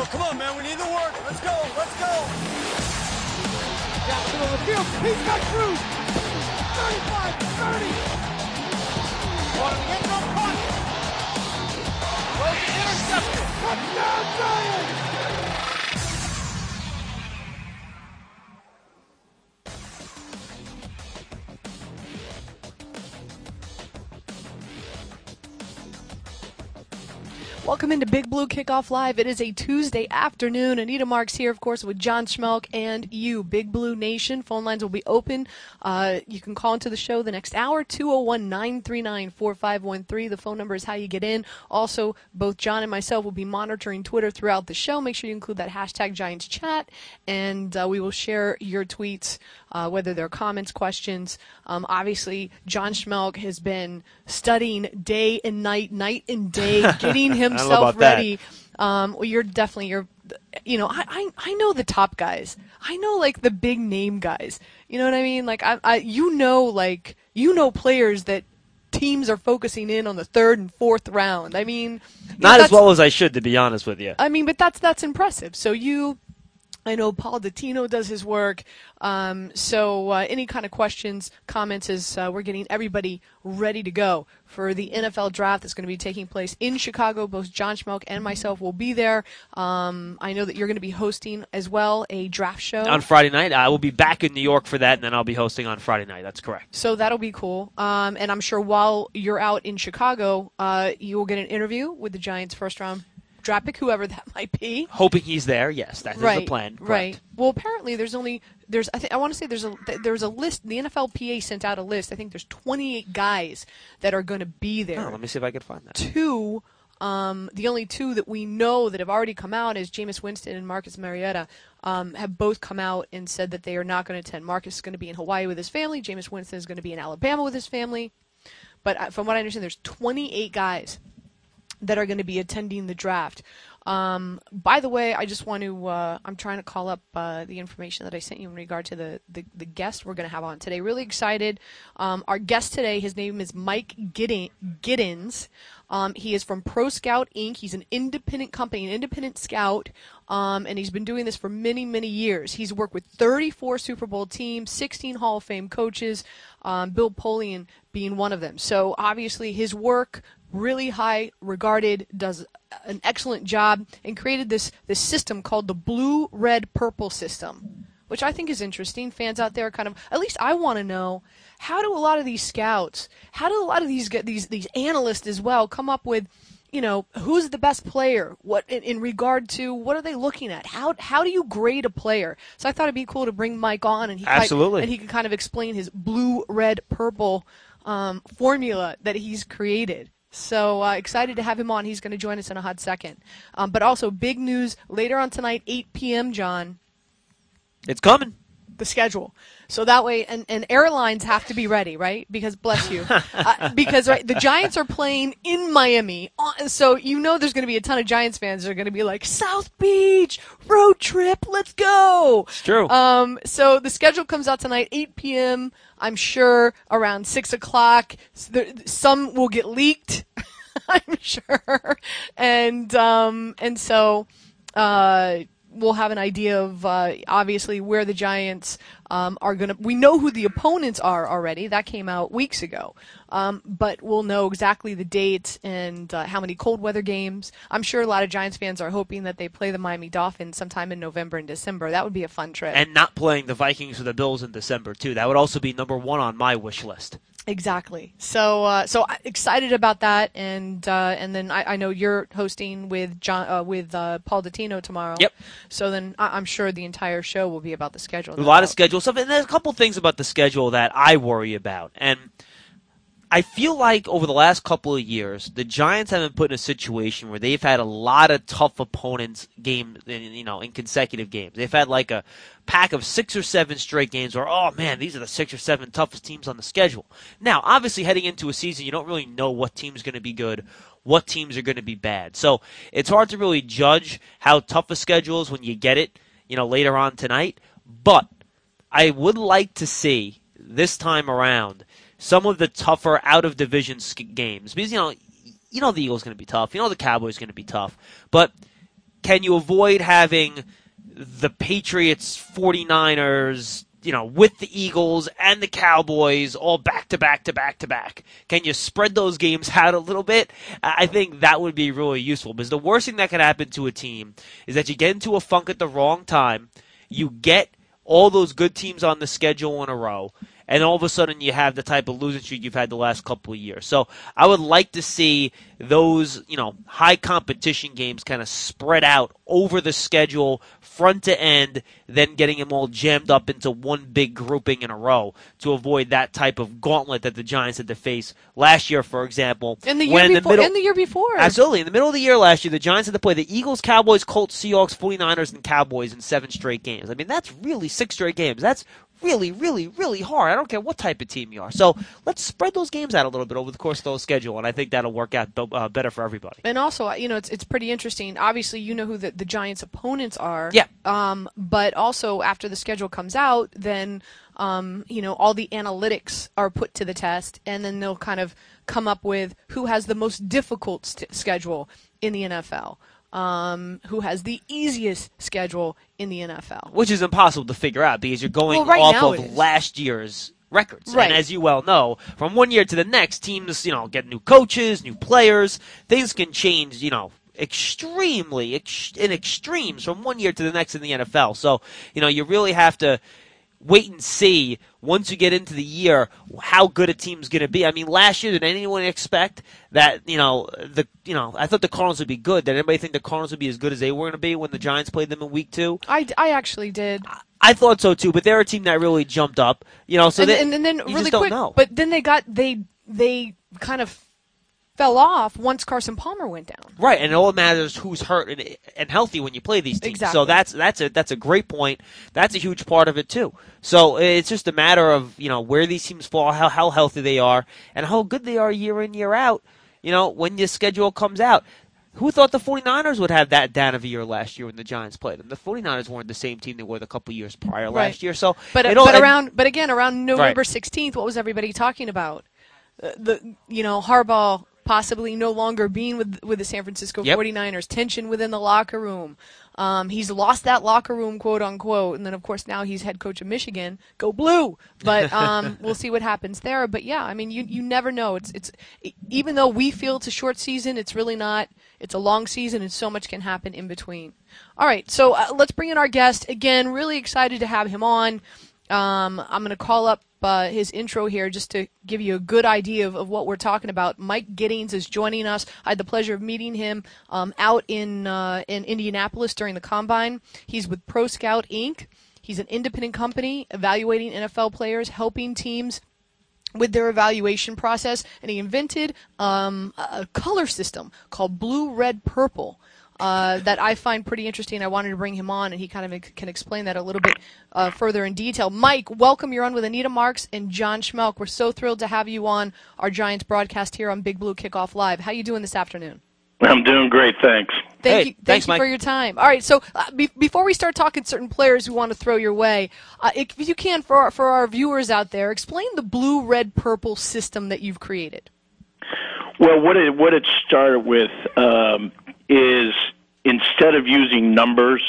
Come on, man. We need the work. Let's go. Let's go. Down the middle of the field. He's got Cruz. 35, 30. On the end zone punt. Well, intercepted. Touchdown, Giants. Welcome into Big Blue Kickoff Live. It is a Tuesday afternoon. Anita Marks here, of course, with John Schmelk and you, Big Blue Nation. Phone lines will be open. You can call into the show the next hour, 201-939-4513. The phone number is how you get in. Also, both John and myself will be monitoring Twitter throughout the show. Make sure you include that hashtag Giants Chat, and we will share your tweets, whether they're comments, questions. Obviously, John Schmelk has been studying day and night and day, getting himself ready. I know the top guys. I know like the big name guys. You know what I mean? Like you know players that teams are focusing in on the third and fourth round. I mean, not as well as I should, to be honest with you. I mean, but that's impressive. So I know Paul Dottino does his work. So any kind of questions, comments, is we're getting everybody ready to go for the NFL draft that's going to be taking place in Chicago. Both John Schmelk and myself will be there. I know that you're going to be hosting as well a draft show. On Friday night. I will be back in New York for that, and then I'll be hosting on Friday night. That's correct. So that'll be cool. And I'm sure while you're out in Chicago, you will get an interview with the Giants' first-round draft pick, whoever that might be. Hoping he's there, yes. That is the plan. Correct. Right. Well, apparently there's a list. The NFLPA sent out a list. I think there's 28 guys that are going to be there. Oh, let me see if I can find that. The only two that we know that have already come out is Jameis Winston and Marcus Mariota. Have both come out and said that they are not going to attend. Marcus is going to be in Hawaii with his family. Jameis Winston is going to be in Alabama with his family. But from what I understand, there's 28 guys that are going to be attending the draft. By the way, I just want to, I'm trying to call up the information that I sent you in regard to the guest we're going to have on today. Really excited. Our guest today, his name is Mike Giddens. He is from Pro Scout Inc. He's an independent company, an independent scout, and he's been doing this for many, many years. He's worked with 34 Super Bowl teams, 16 Hall of Fame coaches, Bill Polian being one of them. So obviously his work, really high regarded, does an excellent job, and created this system called the Blue, Red, Purple system, which I think is interesting. Fans out there kind of, at least I want to know, how do a lot of these scouts, how do a lot of these analysts as well come up with, who's the best player? What in regard to what are they looking at? How do you grade a player? So I thought it'd be cool to bring Mike on, and he could kind of explain his blue, red, purple formula that he's created. So excited to have him on. He's going to join us in a hot second. But also big news later on tonight, 8 p.m., John. It's coming. The schedule. So that way, and airlines have to be ready, right? Because, bless you. Because the Giants are playing in Miami. So there's going to be a ton of Giants fans that are going to be like, South Beach, road trip, let's go. It's true. So the schedule comes out tonight, 8 p.m., I'm sure around 6 o'clock. Some will get leaked, I'm sure. And so we'll have an idea of obviously where the Giants are going to. We know who the opponents are already. That came out weeks ago. But we'll know exactly the dates and how many cold weather games. I'm sure a lot of Giants fans are hoping that they play the Miami Dolphins sometime in November and December. That would be a fun trip. And not playing the Vikings or the Bills in December, too. That would also be number one on my wish list. Exactly. So excited about that, and then I know you're hosting with Paul Dottino tomorrow. Yep. So then I'm sure the entire show will be about the schedule. A lot of schedule stuff, and there's a couple things about the schedule that I worry about, and I feel like over the last couple of years, the Giants have been put in a situation where they've had a lot of tough opponents in consecutive games. They've had like a pack of 6 or 7 straight games where, oh man, these are the 6 or 7 toughest teams on the schedule. Now, obviously heading into a season, you don't really know what team's going to be good, what teams are going to be bad. So it's hard to really judge how tough a schedule is when you get it, later on tonight. But I would like to see this time around some of the tougher out-of-division games. Because, the Eagles going to be tough. The Cowboys going to be tough. But can you avoid having the Patriots, 49ers, with the Eagles and the Cowboys all back to back to back to back? Can you spread those games out a little bit? I think that would be really useful, because the worst thing that can happen to a team is that you get into a funk at the wrong time, you get all those good teams on the schedule in a row, and all of a sudden you have the type of losing streak you've had the last couple of years. So I would like to see those, high competition games kind of spread out over the schedule, front to end, then getting them all jammed up into one big grouping in a row to avoid that type of gauntlet that the Giants had to face last year, for example. And the year before. Absolutely. In the middle of the year last year, the Giants had to play the Eagles, Cowboys, Colts, Seahawks, 49ers, and Cowboys in 7 straight games. I mean, that's really 6 straight games. That's really, really, really hard. I don't care what type of team you are. So let's spread those games out a little bit over the course of the schedule, and I think that'll work out better for everybody. And also, it's pretty interesting. Obviously, you know who the Giants' opponents are. Yeah. But also, after the schedule comes out, then all the analytics are put to the test, and then they'll kind of come up with who has the most difficult schedule in the NFL. Who has the easiest schedule in the NFL. Which is impossible to figure out because you're going off of last year's records. Right. And as you well know, from one year to the next, teams, get new coaches, new players. Things can change, extremely, in extremes from one year to the next in the NFL. So, you really have to wait and see once you get into the year how good a team's going to be. I mean, last year, did anyone expect that, I thought the Cardinals would be good. Did anybody think the Cardinals would be as good as they were going to be when the Giants played them in week 2? I actually did. I thought so too, but they're a team that really jumped up. So and then you really just don't quick, know. but then they kind of fell off once Carson Palmer went down. Right, and it all matters who's hurt and healthy when you play these teams. Exactly. So that's a great point. That's a huge part of it too. So it's just a matter of where these teams fall, how healthy they are, and how good they are year in, year out. When your schedule comes out. Who thought the 49ers would have that down of a year last year when the Giants played them? The 49ers weren't the same team they were the couple years prior last year. So, but around November 16th, what was everybody talking about? Harbaugh possibly no longer being with the San Francisco 49ers, tension within the locker room. He's lost that locker room, quote unquote, and then of course now he's head coach of Michigan. Go Blue! But we'll see what happens there. But yeah, I mean you never know. It's even though we feel it's a short season, it's really not. It's a long season, and so much can happen in between. All right, so let's bring in our guest again. Really excited to have him on. I'm going to call up his intro here just to give you a good idea of what we're talking about. Mike Giddings is joining us. I had the pleasure of meeting him out in Indianapolis during the Combine. He's with Pro Scout, Inc. He's an independent company evaluating NFL players, helping teams with their evaluation process, and he invented a color system called Blue, Red, Purple. That I find pretty interesting. I wanted to bring him on, and he kind of can explain that a little bit further in detail. Mike, welcome. You're on with Anita Marks and John Schmelk. We're so thrilled to have you on our Giants broadcast here on Big Blue Kickoff Live. How you doing this afternoon? I'm doing great, thanks. Thank you Mike. for your time. All right, so before we start talking certain players who want to throw your way, if you can, for our viewers out there, explain the Blue, Red, Purple system that you've created. Well, what it started with is instead of using numbers,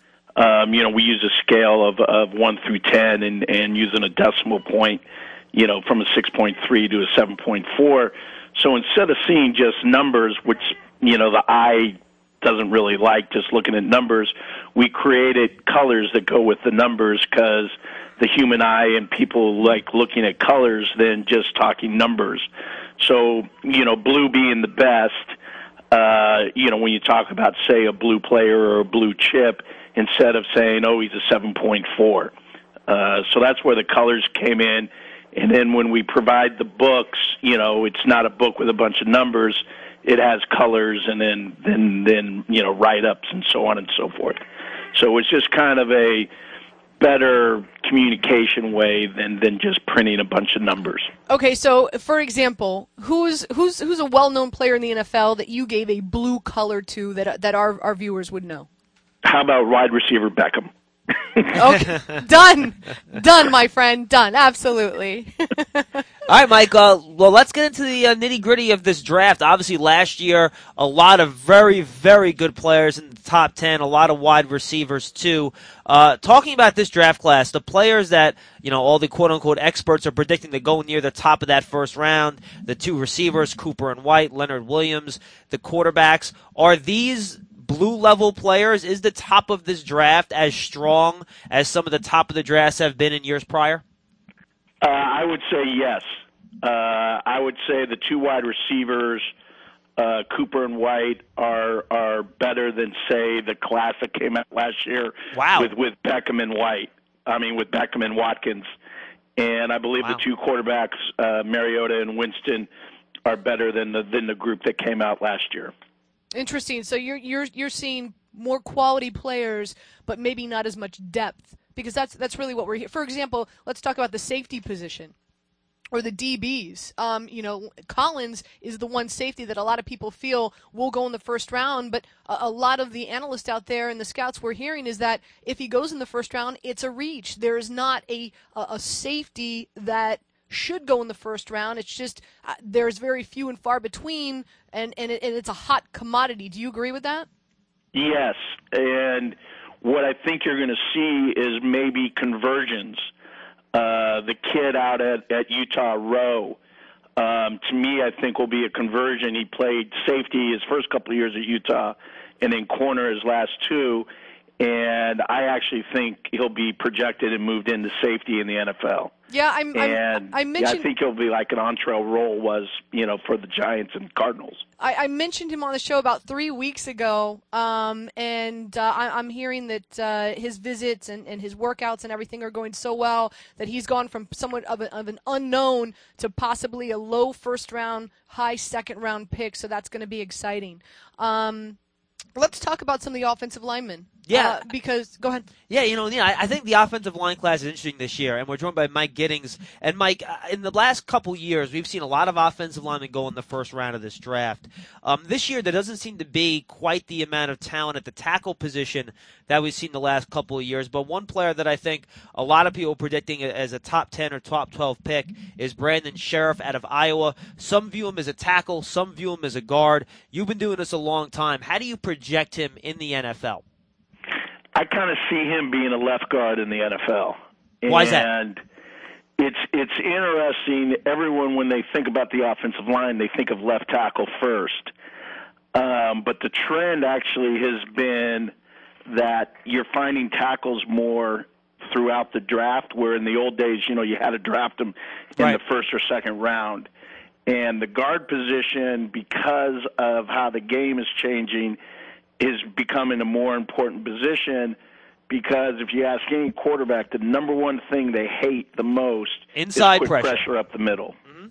we use a scale of 1 through 10 and using a decimal point, from a 6.3 to a 7.4. So instead of seeing just numbers, which, the eye doesn't really like just looking at numbers, we created colors that go with the numbers because the human eye and people like looking at colors than just talking numbers. So, blue being the best, when you talk about, say, a blue player or a blue chip, instead of saying, oh, he's a 7.4. So that's where the colors came in. And then when we provide the books, it's not a book with a bunch of numbers. It has colors and then write-ups and so on and so forth. So it's just kind of a better communication way than just printing a bunch of numbers. Okay, so for example, who's a well-known player in the NFL that you gave a blue color to that our viewers would know? How about wide receiver Beckham? Okay, done, my friend, done. Absolutely. right, Mike. Well, let's get into the nitty-gritty of this draft. Obviously, last year, a lot of very, very good players in the top 10, a lot of wide receivers, too. Talking about this draft class, the players that, all the quote-unquote experts are predicting to go near the top of that first round, the two receivers, Cooper and White, Leonard Williams, the quarterbacks, are these blue-level players? Is the top of this draft as strong as some of the top of the drafts have been in years prior? I would say yes. I would say the two wide receivers, Cooper and White, are better than, say, the class that came out last year. Wow. with Beckham and White. I mean, with Beckham and Watkins. And I believe the two quarterbacks, Mariota and Winston, are better than the group that came out last year. Interesting. So you're seeing more quality players, but maybe not as much depth, because that's really what we're here. For example, let's talk about the safety position or the DBs. Collins is the one safety that a lot of people feel will go in the first round, but a lot of the analysts out there and the scouts we're hearing is that if he goes in the first round, it's a reach. There is not a safety that should go in the first round. It's just there's very few and far between, and it's a hot commodity. Do you agree with that? Yes, and what I think you're going to see is maybe conversions. The kid out at Utah, Rowe, to me, I think will be a conversion. He played safety his first couple of years at Utah and then corner his last two, and I actually think he'll be projected and moved into safety in the NFL. Yeah, I mentioned. I think he'll be like an Antrell Roll was, for the Giants and Cardinals. I mentioned him on the show about 3 weeks ago, and I'm hearing that his visits and his workouts and everything are going so well that he's gone from somewhat of an unknown to possibly a low first round, high second round pick. So that's going to be exciting. Let's talk about some of the offensive linemen. Yeah. Because, go ahead. Yeah, I think the offensive line class is interesting this year, and we're joined by Mike Giddings. And, Mike, in the last couple years, we've seen a lot of offensive linemen go in the first round of this draft. This year, there doesn't seem to be quite the amount of talent at the tackle position that we've seen the last couple of years. But one player that I think a lot of people are predicting as a top 10 or top 12 pick is Brandon Sheriff out of Iowa. Some view him as a tackle, some view him as a guard. You've been doing this a long time. How do you project him in the NFL? I kind of see him being a left guard in the NFL. Why is that? And it's interesting. Everyone, when they think about the offensive line, they think of left tackle first. But the trend actually has been that you're finding tackles more throughout the draft, where in the old days, you had to draft them in the first or second round. And the guard position, because of how the game is changing, is becoming a more important position, because if you ask any quarterback, the number one thing they hate the most inside is quick pressure up the middle. Mm-hmm.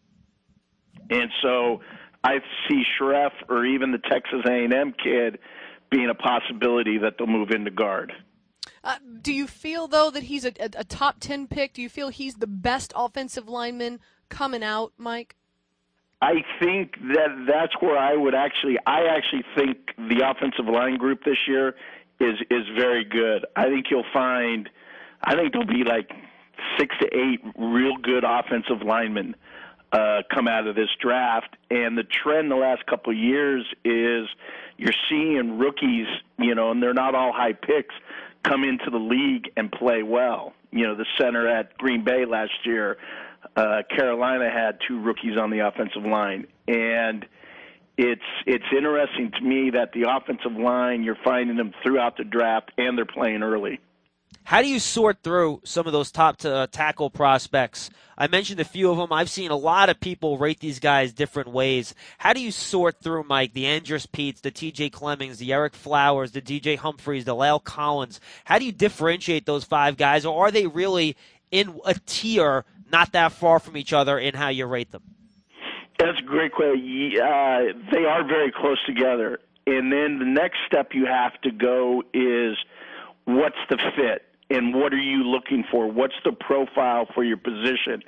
And so I see Sheriff or even the Texas A&M kid being a possibility that they'll move into guard. Do you feel, though, that he's a top 10 pick? Do you feel he's the best offensive lineman coming out, Mike? I think that's where I actually think the offensive line group this year is very good. I think there'll be like 6 to 8 real good offensive linemen come out of this draft. And the trend the last couple of years is you're seeing rookies, and they're not all high picks, come into the league and play well. The center at Green Bay last year, Carolina had 2 rookies on the offensive line, and it's interesting to me that the offensive line, you're finding them throughout the draft, and they're playing early. How do you sort through some of those top tackle prospects? I mentioned a few of them. I've seen a lot of people rate these guys different ways. How do you sort through, Mike, the Andrus Peets, the T.J. Clemmings, the Eric Flowers, the D.J. Humphreys, the La'el Collins? How do you differentiate those 5 guys, or are they really in a tier not that far from each other in how you rate them? That's a great question. They are very close together. And then the next step you have to go is what's the fit and what are you looking for? What's the profile for your position?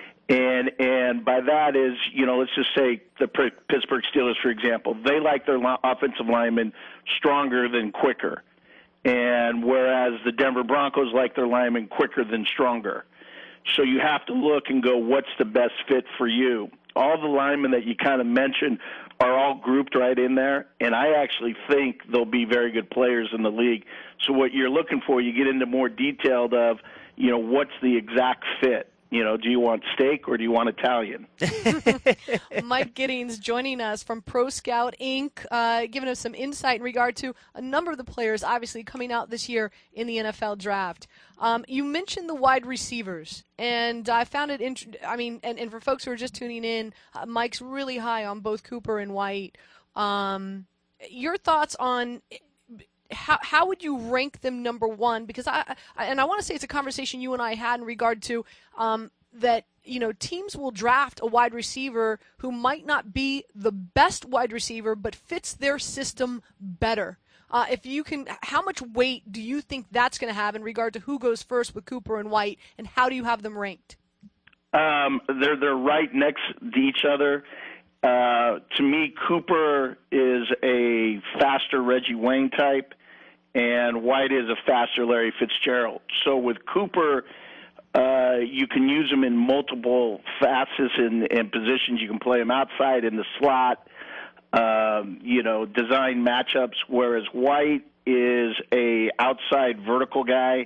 And by that is, let's just say the Pittsburgh Steelers, for example, they like their offensive linemen stronger than quicker. And whereas the Denver Broncos like their linemen quicker than stronger. So you have to look and go, what's the best fit for you? All the linemen that you kind of mentioned are all grouped right in there, and I actually think they'll be very good players in the league. So what you're looking for, you get into more detailed of, what's the exact fit? Do you want steak or do you want Italian? Mike Giddings joining us from Pro Scout Inc., giving us some insight in regard to a number of the players obviously coming out this year in the NFL draft. You mentioned the wide receivers, and I found it and for folks who are just tuning in, Mike's really high on both Cooper and White. Your thoughts on how would you rank them number one? Because I want to say it's a conversation you and I had in regard to that teams will draft a wide receiver who might not be the best wide receiver but fits their system better. If you can, how much weight do you think that's going to have in regard to who goes first with Cooper and White, and how do you have them ranked? They're right next to each other. To me, Cooper is a faster Reggie Wayne type, and White is a faster Larry Fitzgerald. So with Cooper, you can use him in multiple facets and positions. You can play him outside in the slot, design matchups, whereas White is a outside vertical guy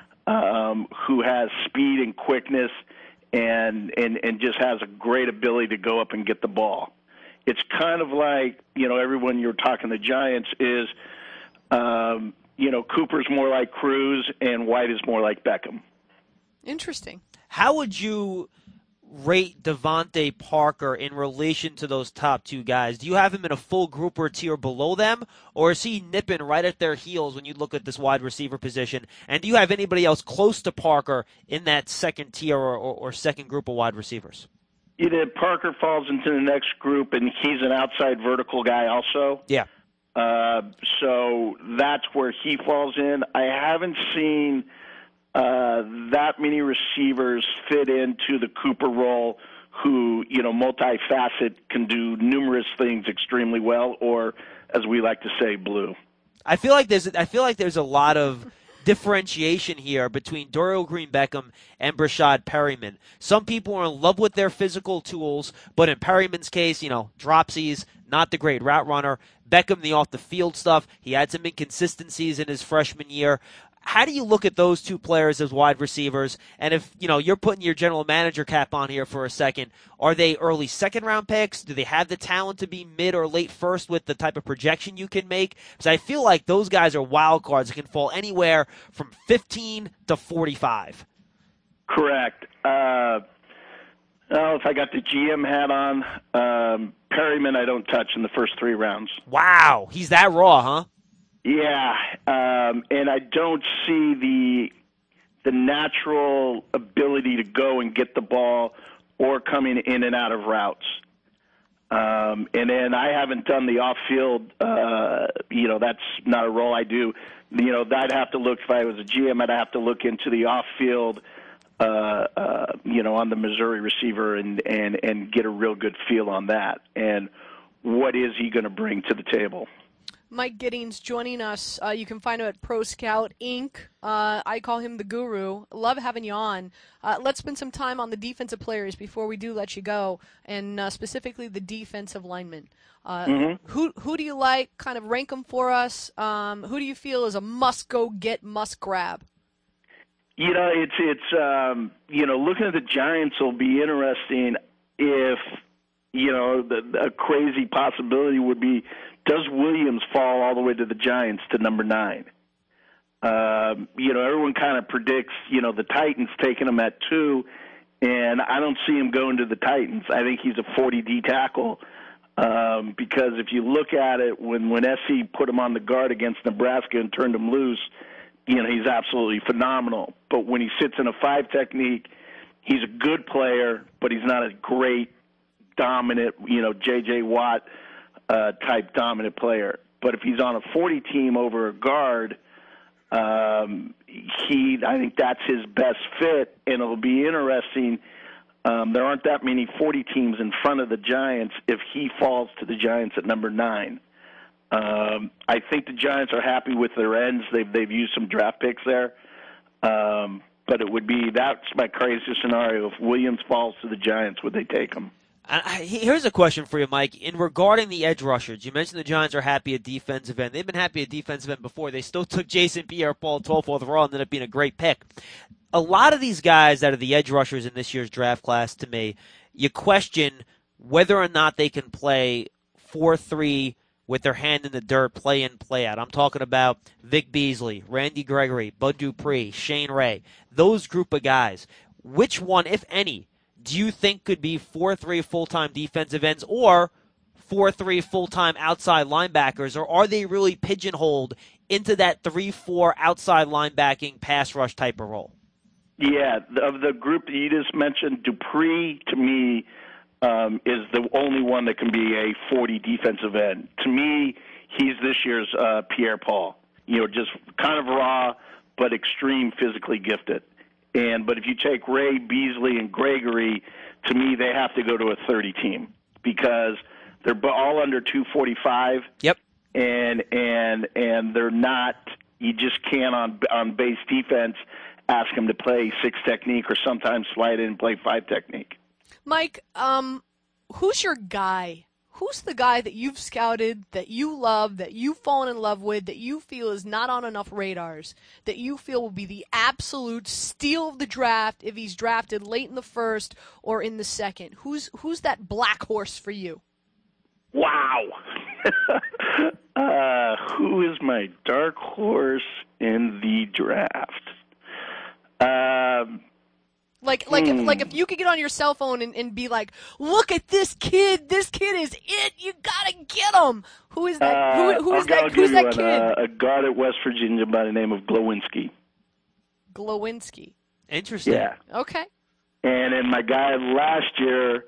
who has speed and quickness and just has a great ability to go up and get the ball. It's kind of like, everyone you're talking the Giants is, Cooper's more like Cruz and White is more like Beckham. Interesting. How would you rate Devontae Parker in relation to those top two guys? Do you have him in a full group or tier below them, or is he nipping right at their heels when you look at this wide receiver position? And do you have anybody else close to Parker in that second tier or second group of wide receivers? Parker falls into the next group, and he's an outside vertical guy also. Yeah. So that's where he falls in. I haven't seen that many receivers fit into the Cooper role who, multifaceted, can do numerous things extremely well, or as we like to say, blue. I feel like there's a lot of differentiation here between Dorial Green-Beckham and Brashad Perryman. Some people are in love with their physical tools, but in Perryman's case, dropsies, not the great route runner. Beckham, the off-the-field stuff, he had some inconsistencies in his freshman year. How do you look at those two players as wide receivers? And if, you're putting your general manager cap on here for a second, are they early second-round picks? Do they have the talent to be mid or late first with the type of projection you can make? Because I feel like those guys are wild cards that can fall anywhere from 15 to 45. Correct. If I got the GM hat on, Perryman I don't touch in the first 3 rounds. Wow. He's that raw, huh? Yeah, and I don't see the natural ability to go and get the ball or coming in and out of routes. And then I haven't done the off-field, that's not a role I do. I'd have to look, if I was a GM, I'd have to look into the off-field, on the Missouri receiver and get a real good feel on that. And what is he going to bring to the table? Mike Giddings joining us. You can find him at Pro Scout Inc. I call him the guru. Love having you on. Let's spend some time on the defensive players before we do let you go, and specifically the defensive linemen. Who do you like? Kind of rank them for us. Who do you feel is a must-go-get, must-grab? It's looking at the Giants will be interesting if, a crazy possibility would be, does Williams fall all the way to the Giants to number 9? Everyone kind of predicts, the Titans taking him at 2, and I don't see him going to the Titans. I think he's a 40D tackle because if you look at it, when SC put him on the guard against Nebraska and turned him loose, he's absolutely phenomenal. But when he sits in a 5 technique, he's a good player, but he's not a great, dominant, J.J. Watt type dominant player. But if he's on a 40 team over a guard, I think that's his best fit, and it'll be interesting. There aren't that many 40 teams in front of the Giants if he falls to the Giants at number 9. I think the Giants are happy with their ends. They've used some draft picks there. but that's my crazy scenario. If Williams falls to the Giants, would they take him? Here's a question for you, Mike. In regarding the edge rushers, you mentioned the Giants are happy at defensive end. They've been happy at defensive end before. They still took Jason Pierre-Paul 12th overall and ended up being a great pick. A lot of these guys that are the edge rushers in this year's draft class, to me, you question whether or not they can play 4-3 with their hand in the dirt, play in, play out. I'm talking about Vic Beasley, Randy Gregory, Bud Dupree, Shane Ray, those group of guys. Which one, if any, do you think could be 4-3 full-time defensive ends or 4-3 full-time outside linebackers, or are they really pigeonholed into that 3-4 outside linebacking pass rush type of role? Yeah, of the group that you just mentioned, Dupree, to me, is the only one that can be a 40 defensive end. To me, he's this year's Pierre-Paul. Just kind of raw, but extreme physically gifted. But if you take Ray, Beasley, and Gregory, to me, they have to go to a 30 team because they're all under 245. Yep. And they're not. You just can't on base defense ask them to play 6 technique or sometimes slide in and play 5 technique. Mike, who's your guy? Who's the guy that you've scouted, that you love, that you've fallen in love with, that you feel is not on enough radars, that you feel will be the absolute steal of the draft if he's drafted late in the first or in the second? Who's that black horse for you? Wow. Who is my dark horse in the draft? Like if you could get on your cell phone and be like, look at this kid is it, you gotta get him. Who is that? Who's that kid? A guard at West Virginia by the name of Glowinski. Glowinski. Interesting. Yeah. Okay. And then my guy last year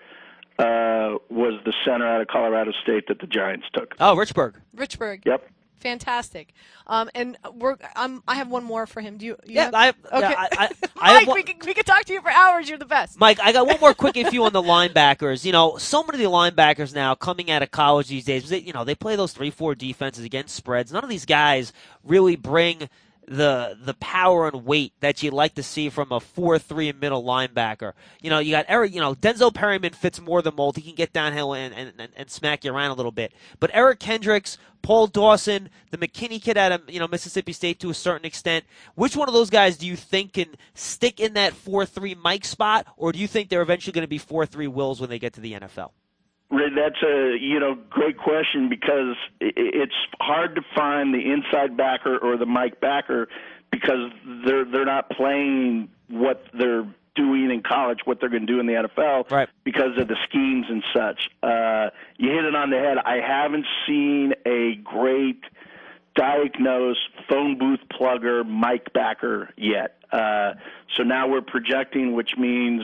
was the center out of Colorado State that the Giants took. Oh, Richburg. Yep. Fantastic. And I have one more for him. Do you? Yeah, have? Okay. Mike, we could talk to you for hours. You're the best. Mike, I got one more quickie for you on the linebackers. So many of the linebackers now coming out of college these days, they play those 3-4 defenses against spreads. None of these guys really bring the power and weight that you'd like to see from a 4-3 middle linebacker. You got Eric, Denzel Perryman fits more the mold. He can get downhill and smack you around a little bit. But Eric Kendricks, Paul Dawson, the McKinney kid out of Mississippi State to a certain extent, which one of those guys do you think can stick in that 4-3 Mike spot, or do you think they're eventually going to be 4-3 Wills when they get to the NFL? That's a great question because it's hard to find the inside backer or the Mike backer because they're not playing what they're doing in college, what they're going to do in the NFL, right, because of the schemes and such. You hit it on the head. I haven't seen a great diagnosed phone booth plugger Mike backer yet. So now we're projecting, which means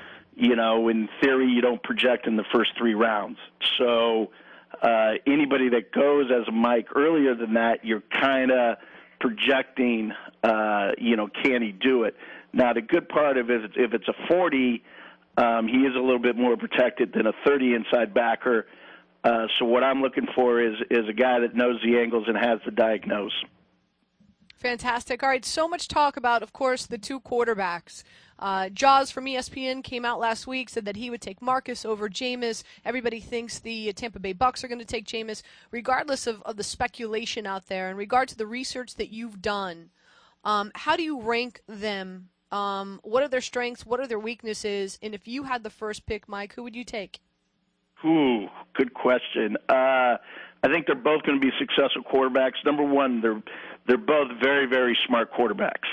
in theory, you don't project in the first 3 rounds. So anybody that goes as a Mike earlier than that, you're kind of projecting, can he do it? Now, the good part of it is if it's a 40, he is a little bit more protected than a 30 inside backer. So what I'm looking for is a guy that knows the angles and has the diagnose. Fantastic. All right, so much talk about, of course, the 2 quarterbacks. Jaws from ESPN came out last week, said that he would take Marcus over Jameis. Everybody thinks the Tampa Bay Bucks are going to take Jameis. Regardless of the speculation out there, in regard to the research that you've done, how do you rank them? What are their strengths? What are their weaknesses? And if you had the first pick, Mike, who would you take? Ooh, good question. I think they're both going to be successful quarterbacks. Number one, they're both very, very smart quarterbacks.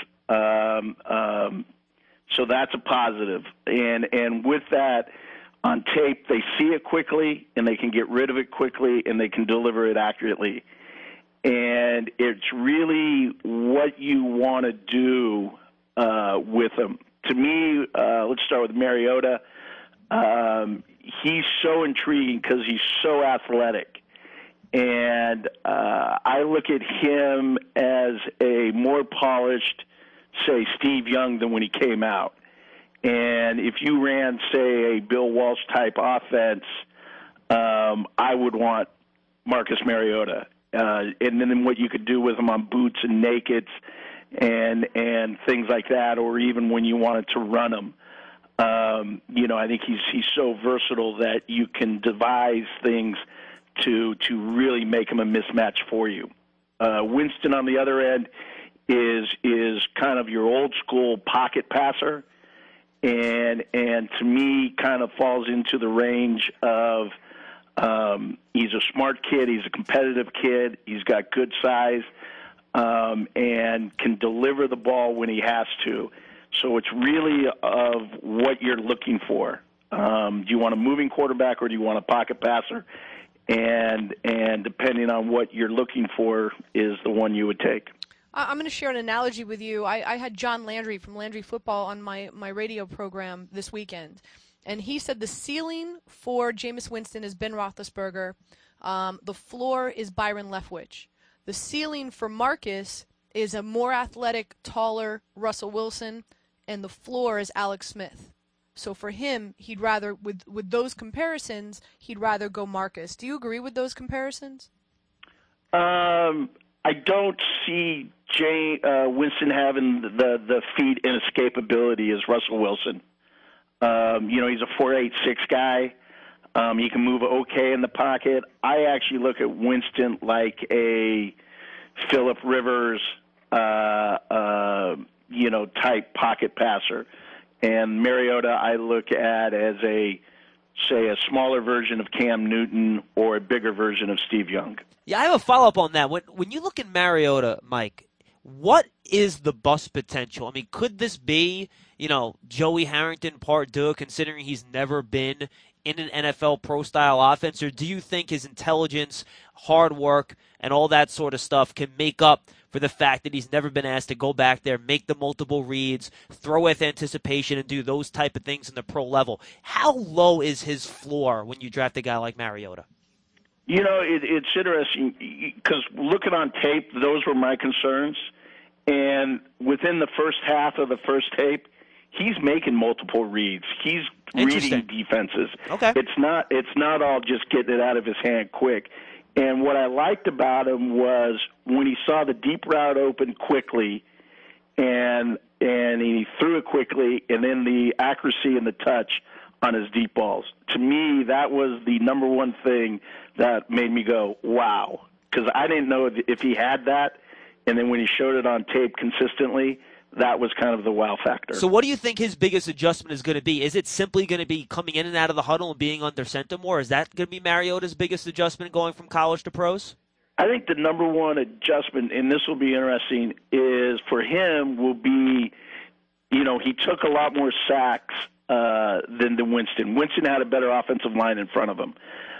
So that's a positive. And with that, on tape, they see it quickly, and they can get rid of it quickly, and they can deliver it accurately. And it's really what you want to do with them. To me, let's start with Mariota. He's so intriguing because he's so athletic. And I look at him as a more polished, say, Steve Young than when he came out. And if you ran, say, a Bill Walsh-type offense, I would want Marcus Mariota. And then what you could do with him on boots and nakeds and things like that, or even when you wanted to run him. I think he's so versatile that you can devise things to really make him a mismatch for you. Winston, on the other end, is kind of your old school pocket passer, and to me kind of falls into the range of he's a smart kid, he's a competitive kid, he's got good size, and can deliver the ball when he has to. So it's really of what you're looking for. Do you want a moving quarterback or do you want a pocket passer? And depending on what you're looking for is the one you would take. I'm going to share an analogy with you. I had John Landry from Landry Football on my radio program this weekend, and he said the ceiling for Jameis Winston is Ben Roethlisberger. The floor is Byron Leftwich. The ceiling for Marcus is a more athletic, taller Russell Wilson, and the floor is Alex Smith. So for him, he'd rather, with those comparisons, he'd rather go Marcus. Do you agree with those comparisons? I don't see Winston having the feet and escapability as Russell Wilson. He's a 4'8", 6 guy. He can move okay in the pocket. I actually look at Winston like a Phillip Rivers, type pocket passer. And Mariota I look at as a smaller version of Cam Newton or a bigger version of Steve Young. Yeah, I have a follow-up on that. When you look at Mariota, Mike, what is the bust potential? I mean, could this be, Joey Harrington part deux, considering he's never been in an NFL pro-style offense? Or do you think his intelligence, hard work, and all that sort of stuff can make up for the fact that he's never been asked to go back there, make the multiple reads, throw with anticipation, and do those type of things in the pro level? How low is his floor when you draft a guy like Mariota? It's interesting because looking on tape, those were my concerns. And within the first half of the first tape, he's making multiple reads. He's reading defenses. Okay. It's not all just getting it out of his hand quick. And what I liked about him was when he saw the deep route open quickly, and he threw it quickly, and then the accuracy and the touch on his deep balls. To me, that was the number one thing that made me go, wow, because I didn't know if he had that, and then when he showed it on tape consistently, that was kind of the wow factor. So what do you think his biggest adjustment is going to be? Is it simply going to be coming in and out of the huddle and being under center more? Is that going to be Mariota's biggest adjustment going from college to pros? I think the number one adjustment, and this will be interesting, is for him will be, he took a lot more sacks than Winston. Winston had a better offensive line in front of him.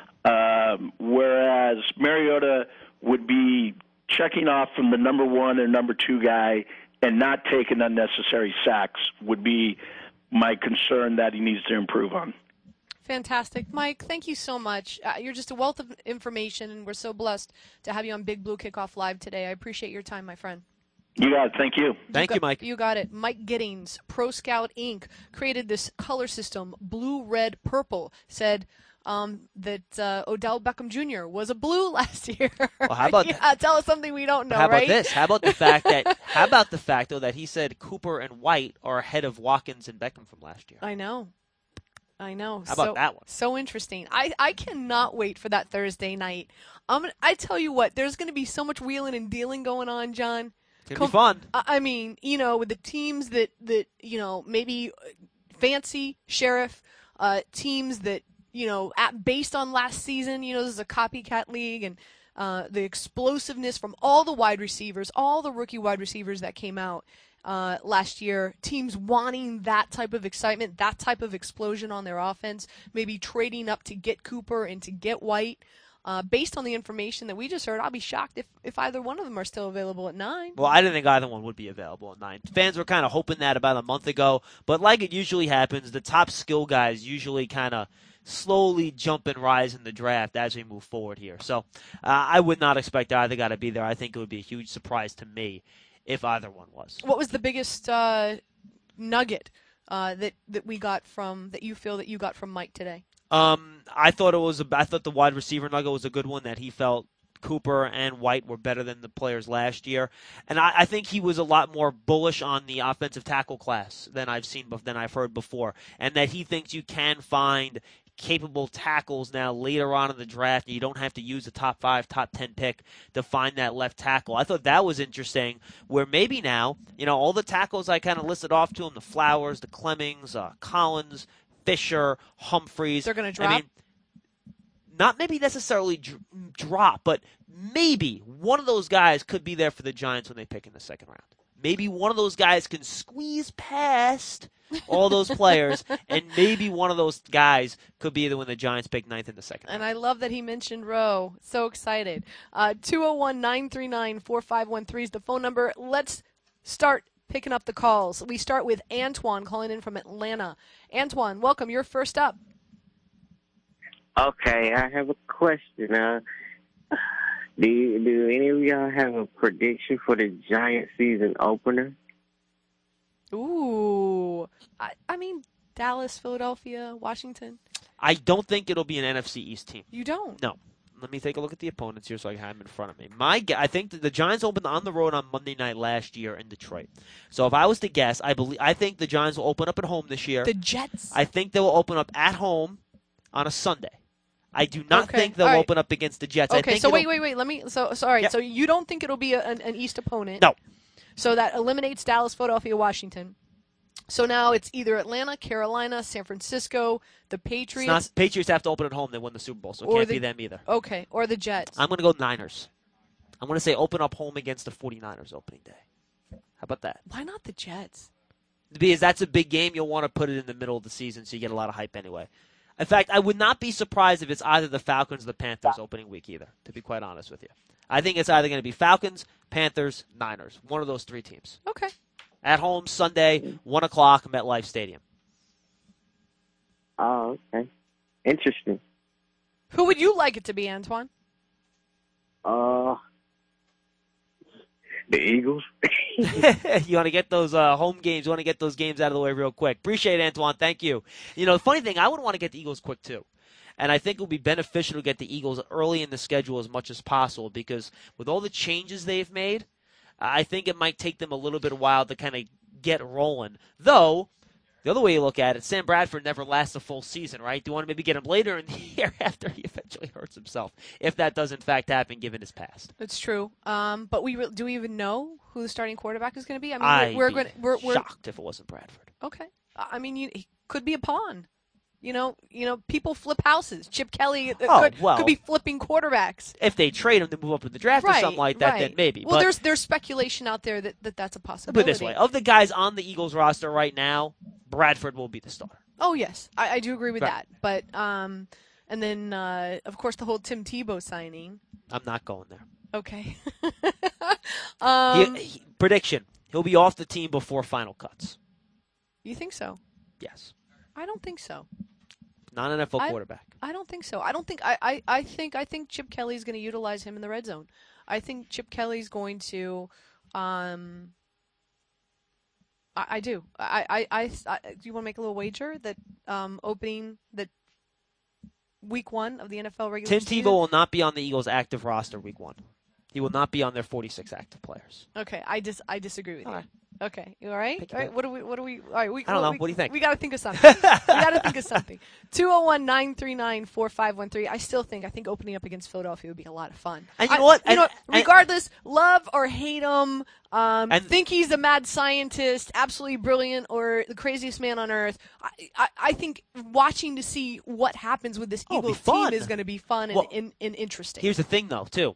Whereas Mariota would be checking off from the number one or number two guy and not taking unnecessary sacks would be my concern that he needs to improve on. Fantastic. Mike, thank you so much. You're just a wealth of information, and we're so blessed to have you on Big Blue Kickoff Live today. I appreciate your time, my friend. You got it. Thank you. Thank you, Mike. You got it. Mike Giddings, Pro Scout Inc., created this color system, blue, red, purple, said that Odell Beckham Jr. was a blue last year. Well, how about tell us something we don't know, How about right? this? How about the fact though that he said Cooper and White are ahead of Watkins and Beckham from last year? I know. How about that one? So interesting. I cannot wait for that Thursday night. I tell you what, there's going to be so much wheeling and dealing going on, John. It's going to be fun. I mean, with the teams that maybe fancy Sheriff, teams that, based on last season, this is a copycat league, and the explosiveness from all the wide receivers, all the rookie wide receivers that came out last year, teams wanting that type of excitement, that type of explosion on their offense, maybe trading up to get Cooper and to get White. Based on the information that we just heard, I'll be shocked if either one of them are still available at 9. Well, I didn't think either one would be available at 9. Fans were kind of hoping that about a month ago, but like it usually happens, the top skill guys usually kind of slowly jump and rise in the draft as we move forward here. So I would not expect either guy to be there. I think it would be a huge surprise to me if either one was. What was the biggest nugget that we got from that you feel that you got from Mike today? I thought the wide receiver nugget was a good one, that he felt Cooper and White were better than the players last year. And I think he was a lot more bullish on the offensive tackle class than I've heard before. And that he thinks you can find capable tackles now later on in the draft, and you don't have to use a top 5, top 10 pick to find that left tackle. I thought that was interesting, where maybe now, all the tackles I kind of listed off to him, the Flowers, the Clemmings, Collins, Fisher, Humphreys. They're going to drop? Not maybe necessarily drop, but maybe one of those guys could be there for the Giants when they pick in the second round. Maybe one of those guys can squeeze past all those players, and maybe one of those guys could be there when the Giants pick 9th in the second round. And I love that he mentioned Rowe. So excited. 201-939-4513 is the phone number. Let's start picking up the calls. We start with Antoine calling in from Atlanta. Antoine, welcome. You're first up. Okay, I have a question. Do any of y'all have a prediction for the Giant season opener? Ooh. I mean, Dallas, Philadelphia, Washington. I don't think it'll be an NFC East team. You don't? No. Let me take a look at the opponents here so I have them in front of me. I think that the Giants opened on the road on Monday night last year in Detroit. So if I was to guess, I think the Giants will open up at home this year. The Jets? I think they will open up at home on a Sunday. I do not think they'll open up against the Jets. Okay, I think so wait. Let me. All right. Yep. So you don't think it'll be an East opponent? No. So that eliminates Dallas, Philadelphia, Washington. So now it's either Atlanta, Carolina, San Francisco, the Patriots. Patriots have to open at home. They won the Super Bowl, so it can't be them either. Okay, or the Jets. I'm going to go Niners. I'm going to say open up home against the 49ers opening day. How about that? Why not the Jets? Because that's a big game. You'll want to put it in the middle of the season so you get a lot of hype anyway. In fact, I would not be surprised if it's either the Falcons or the Panthers opening week either, to be quite honest with you. I think it's either going to be Falcons, Panthers, Niners. One of those three teams. Okay. At home, Sunday, 1 o'clock, MetLife Stadium. Oh, okay. Interesting. Who would you like it to be, Antoine? The Eagles. You want to get those home games. You want to get those games out of the way real quick. Appreciate it, Antoine. Thank you. The funny thing, I would want to get the Eagles quick, too. And I think it would be beneficial to get the Eagles early in the schedule as much as possible because with all the changes they've made, I think it might take them a little bit of while to kind of get rolling. Though, the other way you look at it, Sam Bradford never lasts a full season, right? Do you want to maybe get him later in the year after he eventually hurts himself, if that does in fact happen given his past? That's true. But do we even know who the starting quarterback is going to be? I mean, we're shocked if it wasn't Bradford. Okay. I mean, he could be a pawn. People flip houses. Chip Kelly could be flipping quarterbacks. If they trade him to move up in the draft or something like that, then maybe. Well, there's speculation out there that's a possibility. Put it this way. Of the guys on the Eagles roster right now, Bradford will be the starter. Oh, yes. I do agree with that. But, and then, of course, the whole Tim Tebow signing. I'm not going there. Okay. Prediction. He'll be off the team before final cuts. You think so? Yes. I don't think so. Not an NFL quarterback. I don't think so. I think Chip Kelly's going to utilize him in the red zone. I think Chip Kelly's going to I do. Do you want to make a little wager that opening that week 1 of the NFL regular season? Tim Tebow will not be on the Eagles active roster week 1. He will not be on their 46 active players. Okay, I disagree with you. Right. Okay, you all right? All right. What do we? All right, I don't know. What do you think? We got to think of something. 201-939-4513. I think opening up against Philadelphia would be a lot of fun. And you know what? Regardless, love or hate him, think he's a mad scientist, absolutely brilliant, or the craziest man on earth. I think watching to see what happens with this Eagles team is going to be fun and interesting. Here's the thing, though, too.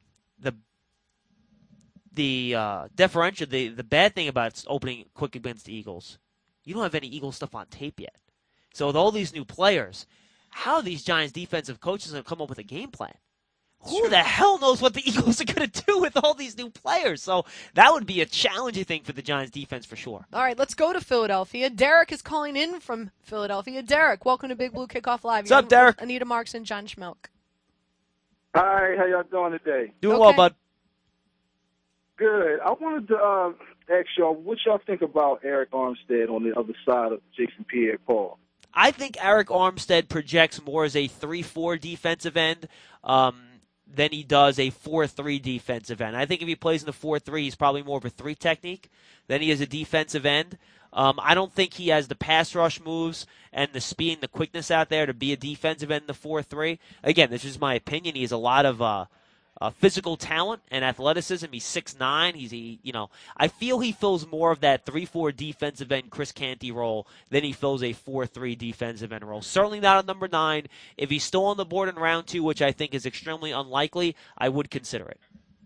The differential, the bad thing about opening quick against the Eagles, you don't have any Eagles stuff on tape yet. So with all these new players, how are these Giants defensive coaches going to come up with a game plan? Who the hell knows what the Eagles are going to do with all these new players? So that would be a challenging thing for the Giants defense for sure. All right, let's go to Philadelphia. Derek is calling in from Philadelphia. Derek, welcome to Big Blue Kickoff Live. What's up, Derek? Anita Marks and John Schmelk. Hi, how y'all doing today? Doing well, bud. Good. I wanted to ask y'all, what y'all think about Eric Armstead on the other side of Jason Pierre-Paul? I think Eric Armstead projects more as a 3-4 defensive end. than he does a 4-3 defensive end. I think if he plays in the 4-3, he's probably more of a 3 technique than he is a defensive end. I don't think he has the pass rush moves and the speed and the quickness out there to be a defensive end in the 4-3. Again, this is my opinion. He has a lot of physical talent and athleticism. He's 6'9". I feel he fills more of that 3-4 defensive end Chris Canty role than he fills a 4-3 defensive end role. Certainly not a number 9. If he's still on the board in round 2, which I think is extremely unlikely, I would consider it.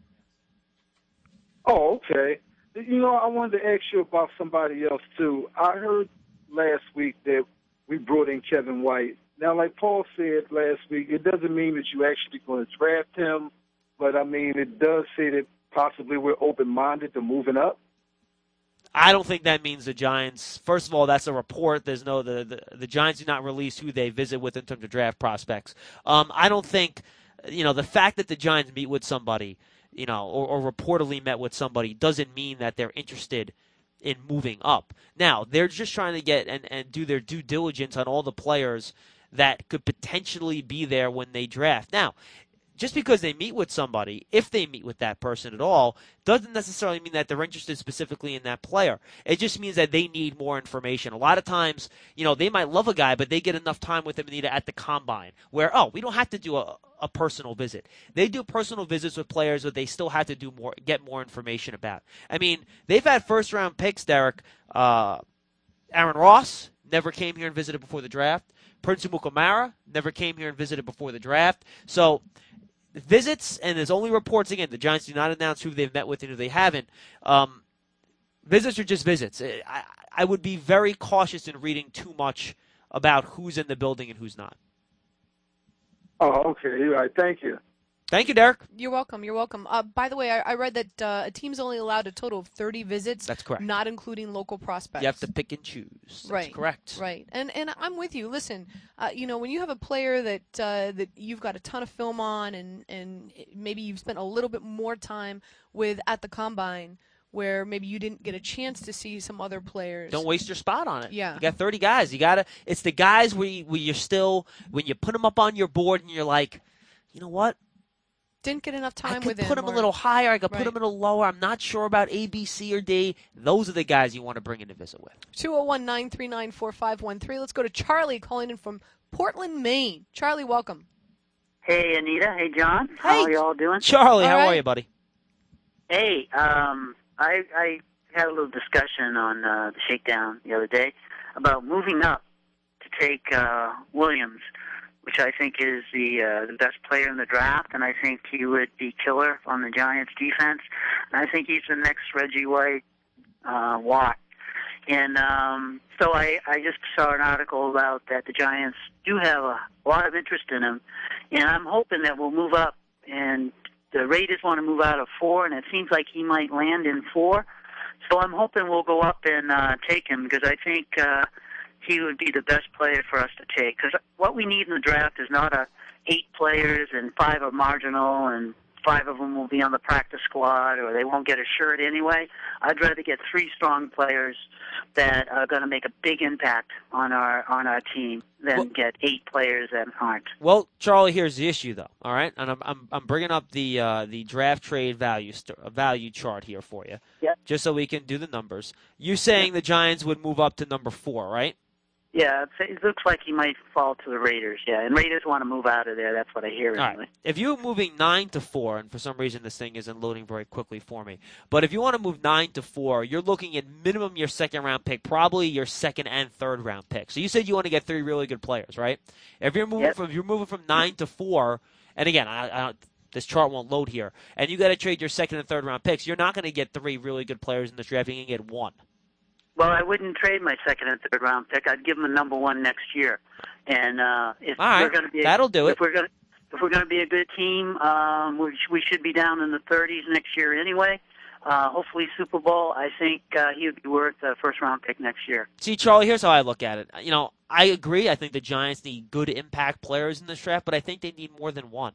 Oh, okay. I wanted to ask you about somebody else, too. I heard last week that we brought in Kevin White. Now, like Paul said last week, it doesn't mean that you're actually going to draft him, but, it does say that possibly we're open-minded to moving up. I don't think that means the Giants. First of all, that's a report. There's no the Giants do not release who they visit with in terms of draft prospects. I don't think, the fact that the Giants meet with somebody, or reportedly met with somebody doesn't mean that they're interested in moving up. Now, they're just trying to get and do their due diligence on all the players that could potentially be there when they draft. Now, just because they meet with somebody, if they meet with that person at all, doesn't necessarily mean that they're interested specifically in that player. It just means that they need more information. A lot of times, they might love a guy, but they get enough time with him at the combine where, we don't have to do a personal visit. They do personal visits with players that they still have to get more information about. They've had first-round picks, Derek. Aaron Ross never came here and visited before the draft. Prince Amukamara never came here and visited before the draft. So visits, and there's only reports, again, the Giants do not announce who they've met with and who they haven't. Visits are just visits. I would be very cautious in reading too much about who's in the building and who's not. Oh, okay. You're right. Thank you. Thank you, Derek. You're welcome. You're welcome. By the way, I read that a team's only allowed a total of 30 visits. That's correct. Not including local prospects. You have to pick and choose. That's right. Correct. Right. And I'm with you. Listen, when you have a player that you've got a ton of film on and maybe you've spent a little bit more time with at the combine, where maybe you didn't get a chance to see some other players. Don't waste your spot on it. Yeah. You got 30 guys. It's the guys where you're still, when you put them up on your board and you're like, you know what? Didn't get enough time with him. I could put him a little higher. I could put Right. him a little lower. I'm not sure about A, B, C, or D. Those are the guys you want to bring in to visit with. 201-939-4513. Let's go to Charlie calling in from Portland, Maine. Charlie, welcome. Hey, Anita. Hey, John. How are you all doing? Charlie, how right. are you, buddy? Hey, I had a little discussion on the Shakedown the other day about moving up to take Williams, which I think is the best player in the draft, and I think he would be killer on the Giants' defense. And I think he's the next Reggie White Watt. And so I just saw an article about that the Giants do have a lot of interest in him, and I'm hoping that we'll move up. And the Raiders want to move out of 4, and it seems like he might land in 4. So I'm hoping we'll go up and take him because I think he would be the best player for us to take. Because what we need in the draft is not 8 players and 5 are marginal and 5 of them will be on the practice squad or they won't get a shirt anyway. I'd rather get 3 strong players that are going to make a big impact on our team than get 8 players that aren't. Well, Charlie, here's the issue, though. All right, and I'm bringing up the draft trade value chart here for you, just so we can do the numbers. You're saying the Giants would move up to number 4, right? Yeah, it looks like he might fall to the Raiders, and Raiders want to move out of there. That's what I hear anyway. All right. If you're moving 9 to 4, and for some reason this thing isn't loading very quickly for me, but if you want to move 9 to 4, you're looking at minimum your second-round pick, probably your second and third-round pick. So you said you want to get 3 really good players, right? If you're moving from 9 to 4, and again, this chart won't load here, and you got to trade your second and third-round picks, you're not going to get 3 really good players in this draft. You can get 1. Well, I wouldn't trade my second and third round pick. I'd give him a number 1 next year. And if we're going to be that'll do it. If we're going to be a good team, we should be down in the 30s next year anyway. Hopefully Super Bowl. I think he would be worth a first round pick next year. See, Charlie, here's how I look at it. I agree. I think the Giants need good impact players in this draft, but I think they need more than 1.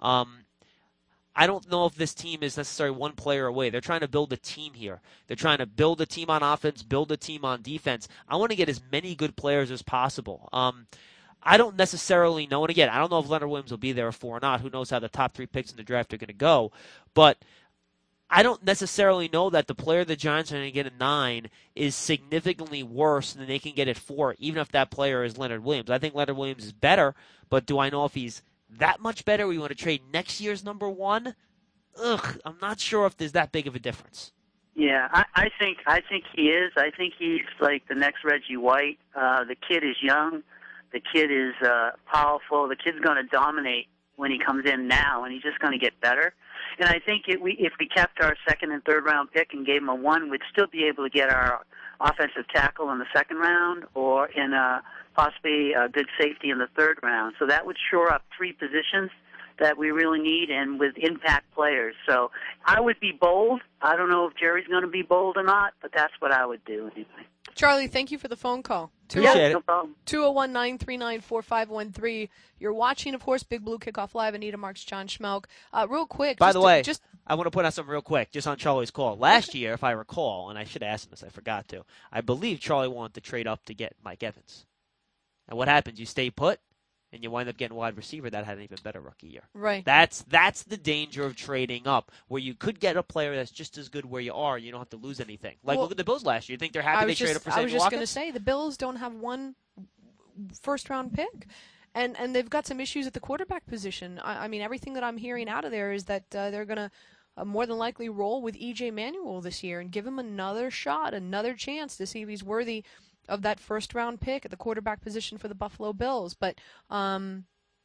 I don't know if this team is necessarily 1 player away. They're trying to build a team here. They're trying to build a team on offense, build a team on defense. I want to get as many good players as possible. I don't necessarily know. And again, I don't know if Leonard Williams will be there for or not. Who knows how the top 3 picks in the draft are going to go. But I don't necessarily know that the player the Giants are going to get at 9 is significantly worse than they can get at 4, even if that player is Leonard Williams. I think Leonard Williams is better, but do I know if he's that much better? We want to trade next year's number 1? I'm not sure if there's that big of a difference. Yeah, I think he is. I think he's like the next Reggie White. The kid is young. The kid is powerful. The kid's going to dominate when he comes in now, and he's just going to get better. And I think if we kept our second and third round pick and gave him a 1, we'd still be able to get our offensive tackle in the second round or in possibly a good safety in the third round. So that would shore up 3 positions that we really need and with impact players. So I would be bold. I don't know if Jerry's going to be bold or not, but that's what I would do anyway. Charlie, thank you for the phone call. Appreciate it. No problem. 201-939-4513. You're watching, of course, Big Blue Kickoff Live. Anita Marks, John Schmelk. Real quick. By the way, I want to point out something real quick, just on Charlie's call. Last year, if I recall, and I should have asked him this, I forgot to, I believe Charlie wanted to trade up to get Mike Evans. And what happens? You stay put, and you wind up getting wide receiver that had an even better rookie year. Right. That's the danger of trading up, where you could get a player that's just as good where you are, and you don't have to lose anything. Look at the Bills last year. You think they're happy they traded up for Sammy I was just going to Watkins? say, the Bills don't have 1 first-round pick, and they've got some issues at the quarterback position. I mean, everything that I'm hearing out of there is that they're going to more than likely roll with E.J. Manuel this year and give him another shot, another chance to see if he's worthy of that first-round pick at the quarterback position for the Buffalo Bills. But and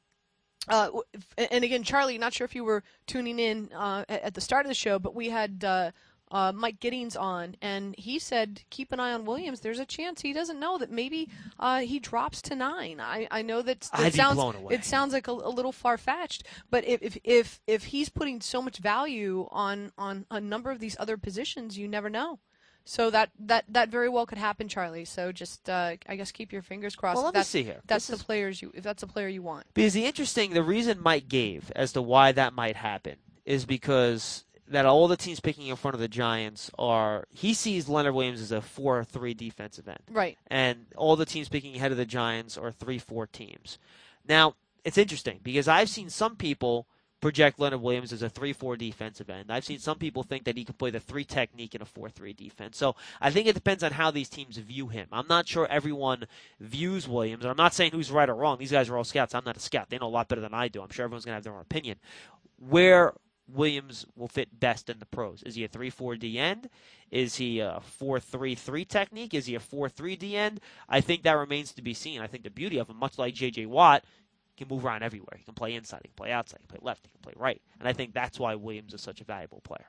again, Charlie, not sure if you were tuning in at the start of the show, but we had Mike Giddings on, and he said, keep an eye on Williams. There's a chance he doesn't know that maybe he drops to 9. I know that I'd be blown away. It sounds like a little far-fetched, but if he's putting so much value on a number of these other positions, you never know. So that very well could happen, Charlie. So just I guess keep your fingers crossed. Well, let me see here. If that's a player you want. Because the reason Mike gave as to why that might happen is because that all the teams picking in front of the Giants he sees Leonard Williams as a 4-3 defensive end. Right. And all the teams picking ahead of the Giants are 3-4 teams. Now, it's interesting because I've seen some people project Leonard Williams as a 3-4 defensive end. I've seen some people think that he can play the 3 technique in a 4-3 defense. So I think it depends on how these teams view him. I'm not sure everyone views Williams, and I'm not saying who's right or wrong. These guys are all scouts. I'm not a scout. They know a lot better than I do. I'm sure everyone's going to have their own opinion. Where Williams will fit best in the pros. Is he a 3-4 D end? Is he a 4-3-3 technique? Is he a 4-3 D end? I think that remains to be seen. I think the beauty of him, much like J.J. Watt, he can move around everywhere. He can play inside. He can play outside. He can play left. He can play right. And I think that's why Williams is such a valuable player.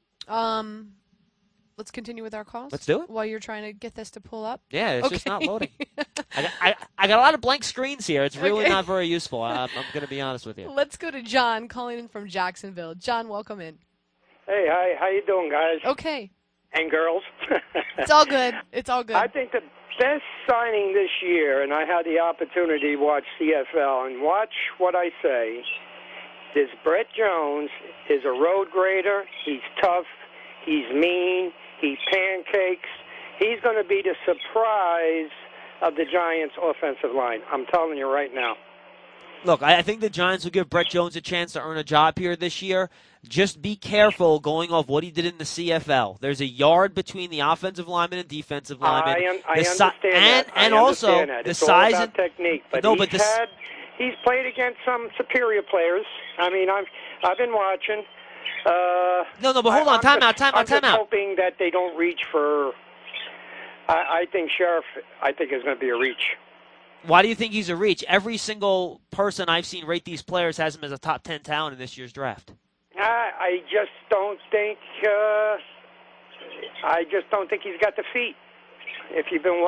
Let's continue with our calls. Let's do it. While you're trying to get this to pull up. Yeah, it's just not loading. I got a lot of blank screens here. It's really not very useful. I'm going to be honest with you. Let's go to John calling in from Jacksonville. John, welcome in. Hey, hi. How you doing, guys? Okay. And girls. It's all good. It's all good. I think the best signing this year, and I had the opportunity to watch CFL, and watch what I say, is Brett Jones is a road grader. He's tough. He's mean. He pancakes. He's going to be the surprise of the Giants' offensive line. I'm telling you right now. Look, I think the Giants will give Brett Jones a chance to earn a job here this year. Just be careful going off what he did in the CFL. There's a yard between the offensive lineman and defensive lineman. I understand that. And also the it's size all about technique. But he's played against some superior players. I mean, I've been watching. But hold on. Time out. I'm just hoping that they don't reach for. I think Sheriff. I think is going to be a reach. Why do you think he's a reach? Every single person I've seen rate these players has him as a top 10 talent in this year's draft. I just don't think. I just don't think he's got the feet. If you've been,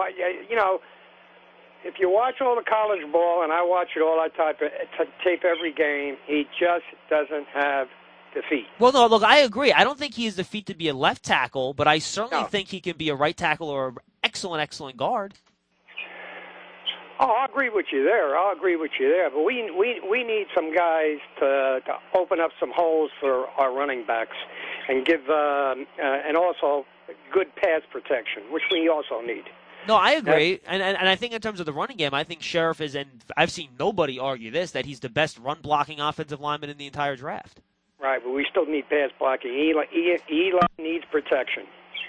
if you watch all the college ball, and I watch it all, I tape every game. He just doesn't have the feet. Well, no, look, I agree. I don't think he has the feet to be a left tackle, but I certainly think he can be a right tackle or an excellent guard. Oh, I'll agree with you there. But we need some guys to open up some holes for our running backs and give and also good pass protection, which we also need. No, I agree, and I think in terms of the running game, I think Sheriff is, and I've seen nobody argue this, that he's the best run-blocking offensive lineman in the entire draft. Right, but we still need pass blocking. Eli needs protection.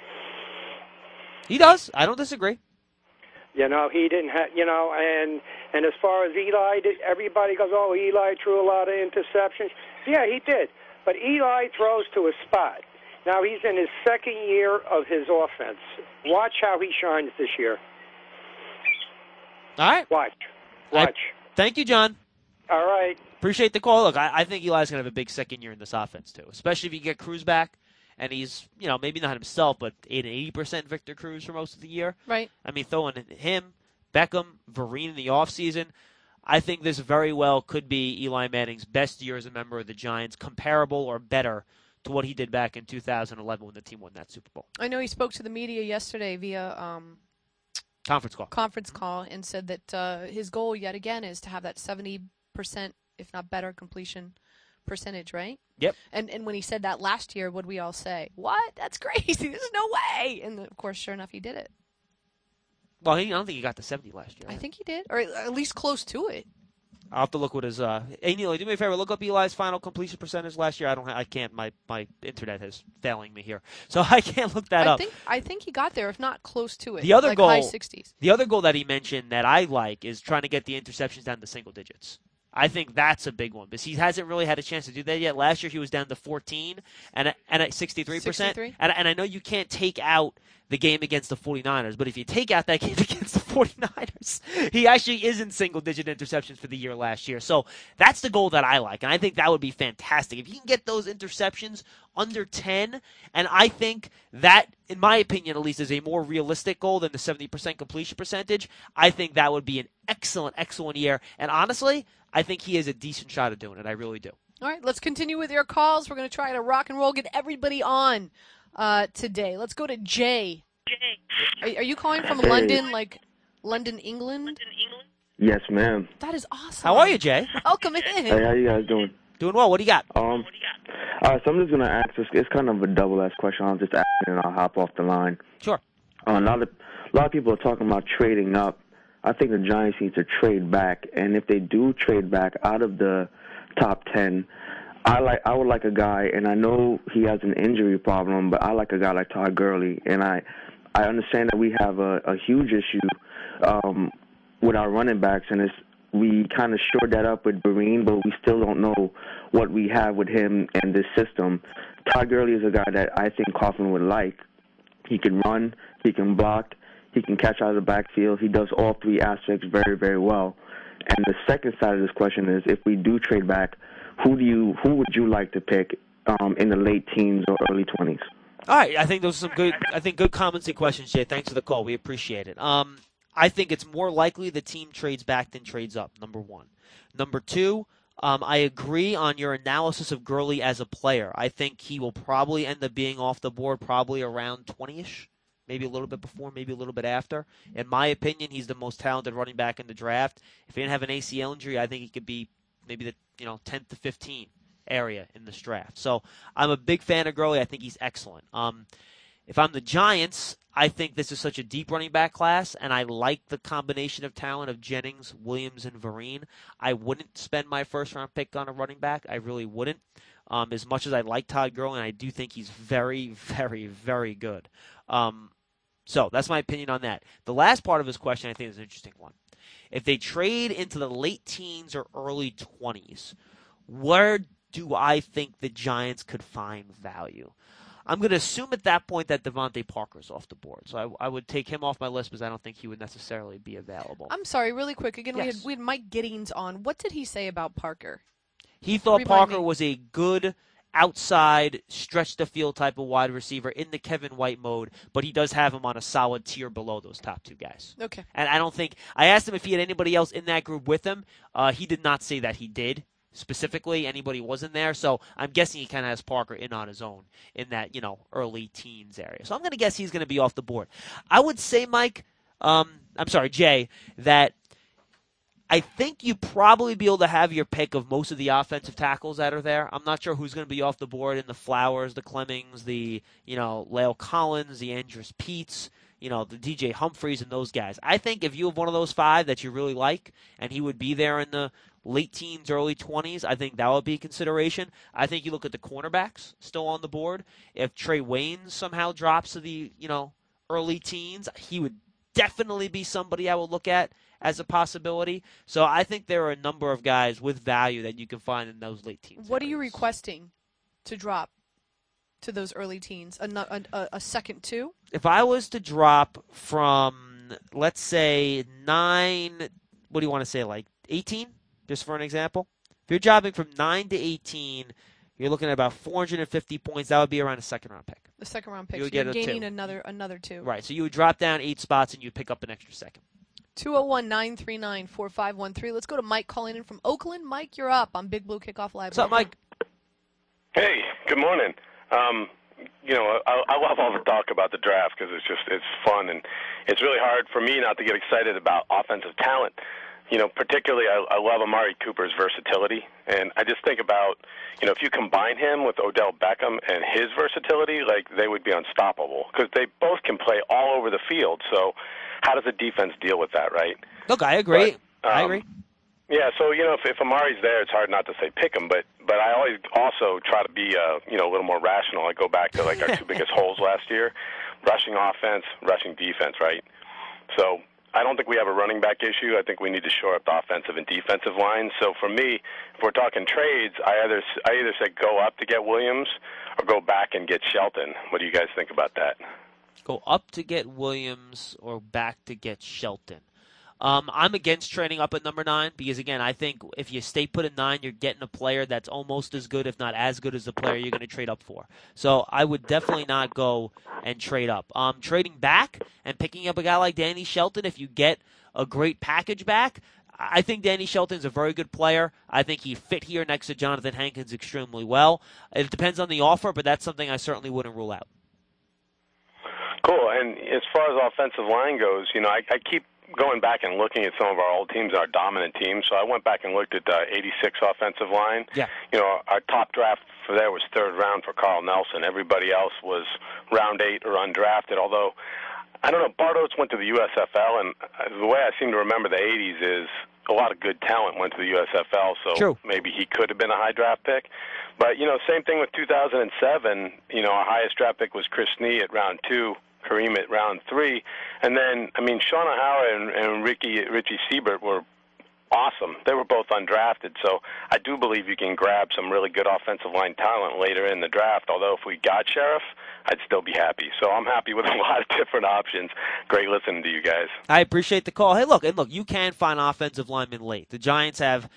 He does. I don't disagree. You know, he didn't have, you know, and as far as Eli, everybody goes, oh, Eli threw a lot of interceptions. Yeah, he did. But Eli throws to a spot. Now he's in his second year of his offense. Watch how he shines this year. All right. Watch. Thank you, John. All right. Appreciate the call. Look, I think Eli's going to have a big second year in this offense, too, especially if you get Cruz back. And he's, you know, maybe not himself, but 80% Victor Cruz for most of the year. Right. I mean, throwing him, Beckham, Vereen in the offseason, I think this very well could be Eli Manning's best year as a member of the Giants, comparable or better to what he did back in 2011 when the team won that Super Bowl. I know he spoke to the media yesterday via conference call and said that his goal yet again is to have that 70%, if not better, completion percentage, right? Yep. And when he said that last year, what did we all say? What? That's crazy. There's no way. And of course, sure enough, he did it. Well, I don't think he got to 70 last year. I think he did, or at least close to it. I'll have to look what his. Hey Neil, do me a favor. Look up Eli's final completion percentage last year. I can't. My internet is failing me here, so I can't look that up. I think he got there, if not close to it. The other goal, high 60s. The other goal that he mentioned that I like is trying to get the interceptions down to single digits. I think that's a big one because he hasn't really had a chance to do that yet. Last year he was down to 14 and at 63%. 63? And I know you can't take out the game against the 49ers, but if you take out that game against the 49ers, he actually is in single-digit interceptions for the year last year. So that's the goal that I like, and I think that would be fantastic. If you can get those interceptions under 10, and I think that, in my opinion at least, is a more realistic goal than the 70% completion percentage, I think that would be an excellent, excellent year. And honestly, I think he has a decent shot at doing it. I really do. All right, let's continue with your calls. We're going to try to rock and roll, get everybody on today. Let's go to Jay. Are you calling from London, like London, England? Yes, ma'am. That is awesome. How are you, Jay? Welcome in. Hey, how you guys doing? Doing well. What do you got? So I'm just going to ask this. It's kind of a double-asked question. I'll just ask it and I'll hop off the line. Sure. A lot of people are talking about trading up. I think the Giants need to trade back, and if they do trade back out of the top 10, I would like a guy, and I know he has an injury problem, but I like a guy like Todd Gurley, and I understand that we have a huge issue with our running backs, and we kind of shored that up with Vereen, but we still don't know what we have with him and this system. Todd Gurley is a guy that I think Coughlin would like. He can run, he can block, he can catch out of the backfield. He does all three aspects very, very well. And the second side of this question is, if we do trade back, who would you like to pick in the late teens or early 20s? All right, I think those are some good comments and questions, Jay. Thanks for the call. We appreciate it. I think it's more likely the team trades back than trades up, number one. Number two, I agree on your analysis of Gurley as a player. I think he will probably end up being off the board probably around 20-ish, maybe a little bit before, maybe a little bit after. In my opinion, he's the most talented running back in the draft. If he didn't have an ACL injury, I think he could be maybe the 10th to 15 area in this draft. So I'm a big fan of Gurley. I think he's excellent. If I'm the Giants, I think this is such a deep running back class, and I like the combination of talent of Jennings, Williams, and Vereen. I wouldn't spend my first-round pick on a running back. I really wouldn't. As much as I like Todd Gurley, and I do think he's very, very, very good. So that's my opinion on that. The last part of his question I think is an interesting one. If they trade into the late teens or early 20s, where do I think the Giants could find value? I'm going to assume at that point that Devontae Parker's off the board. So I would take him off my list because I don't think he would necessarily be available. I'm sorry, really quick. Again, yes. we had Mike Giddings on. What did he say about Parker? He thought Parker was a good outside, stretch-the-field type of wide receiver in the Kevin White mode, but he does have him on a solid tier below those top two guys. Okay. And I don't think – I asked him if he had anybody else in that group with him. He did not say that he did. Specifically, anybody wasn't there, so I'm guessing he kind of has Parker in on his own in that, early teens area. So I'm going to guess he's going to be off the board. I would say, Jay, that I think you probably be able to have your pick of most of the offensive tackles that are there. I'm not sure who's going to be off the board in the Flowers, the Clemmings, the, La'el Collins, the Andrus Peets. the DJ Humphreys and those guys. I think if you have one of those 5 that you really like, and he would be there in the late teens, early 20s, I think that would be a consideration. I think you look at the cornerbacks still on the board. If Trey Waynes somehow drops to the, early teens, he would definitely be somebody I would look at as a possibility. So I think there are a number of guys with value that you can find in those late teens. What are you requesting to drop to those early teens? A second 2? If I was to drop from, let's say, 9, what do you want to say, like 18, just for an example? If you're dropping from 9 to 18, you're looking at about 450 points. That would be around a second-round pick. The second-round pick. You So would you're get a gaining 2. another 2. Right, so you would drop down 8 spots and you'd pick up an extra second. 201-939-4513. Let's go to Mike calling in from Oakland. Mike, you're up on Big Blue Kickoff Live. What's up, Mike? Hey, good morning. I love all the talk about the draft because it's fun, and it's really hard for me not to get excited about offensive talent. Particularly I love Amari Cooper's versatility, and I just think about, if you combine him with Odell Beckham and his versatility, like they would be unstoppable because they both can play all over the field. So how does the defense deal with that, right? Look, I agree. I agree. Yeah, so if Amari's there, it's hard not to say pick him, but I always also try to be a little more rational. I go back to like our 2 biggest holes last year: rushing offense, rushing defense, right? So I don't think we have a running back issue. I think we need to shore up the offensive and defensive line. So for me, if we're talking trades, I either say go up to get Williams or go back and get Shelton. What do you guys think about that? Go up to get Williams or back to get Shelton. I'm against trading up at number 9 because, again, I think if you stay put at 9, you're getting a player that's almost as good, if not as good as the player you're going to trade up for. So I would definitely not go and trade up. Trading back and picking up a guy like Danny Shelton, if you get a great package back, I think Danny Shelton's a very good player. I think he fit here next to Jonathan Hankins extremely well. It depends on the offer, but that's something I certainly wouldn't rule out. Cool. And as far as offensive line goes, I keep going back and looking at some of our old teams, our dominant teams. So I went back and looked at the 86 offensive line. Yeah. Our top draft for there was 3rd round for Carl Nelson. Everybody else was round 8 or undrafted, although, I don't know, Bart Oates went to the USFL, and the way I seem to remember the 80s is a lot of good talent went to the USFL, so True. Maybe he could have been a high draft pick. But, same thing with 2007. Our highest draft pick was Chris Snee at round 2. Kareem at round 3. And then, Sean O'Hara and Richie Siebert were awesome. They were both undrafted, so I do believe you can grab some really good offensive line talent later in the draft, although if we got Sheriff, I'd still be happy. So I'm happy with a lot of different options. Great listening to you guys. I appreciate the call. Hey, look, you can find offensive linemen late. The Giants have,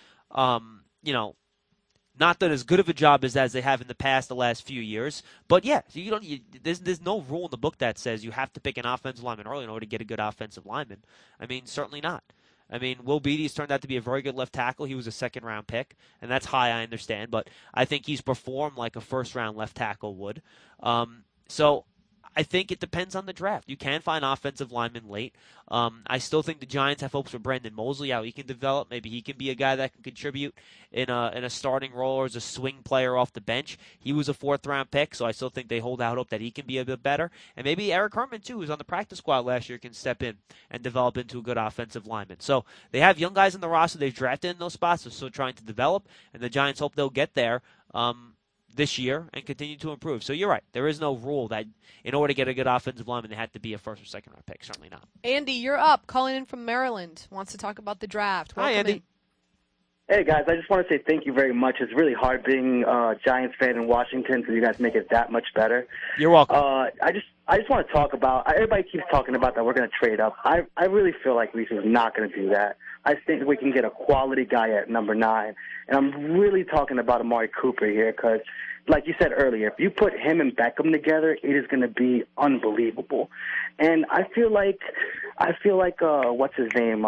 not done as good of a job as they have in the past the last few years. But, yeah, there's no rule in the book that says you have to pick an offensive lineman early in order to get a good offensive lineman. Certainly not. Will Beatty's turned out to be a very good left tackle. He was a second-round pick, and that's high, I understand. But I think he's performed like a first-round left tackle would. So I think it depends on the draft. You can find offensive linemen late. I still think the Giants have hopes for Brandon Mosley, how he can develop. Maybe he can be a guy that can contribute in a starting role or as a swing player off the bench. He was a 4th-round pick, so I still think they hold out hope that he can be a bit better. And maybe Eric Herman, too, who's on the practice squad last year, can step in and develop into a good offensive lineman. So they have young guys in the roster they've drafted in those spots. They're still trying to develop, and the Giants hope they'll get there this year and continue to improve. So you're right. There is no rule that in order to get a good offensive lineman, they have to be a 1st or 2nd-round pick. Certainly not. Andy, you're up. Calling in from Maryland. Wants to talk about the draft. Welcome Hi, Andy. in. Hey, guys. I just want to say thank you very much. It's really hard being a Giants fan in Washington, so you guys make it that much better. You're welcome. I just want to talk about, everybody keeps talking about that we're going to trade up. I really feel like Reese is not going to do that. I think we can get a quality guy at number 9. And I'm really talking about Amari Cooper here because, like you said earlier, if you put him and Beckham together, it is going to be unbelievable. And I feel like what's his name?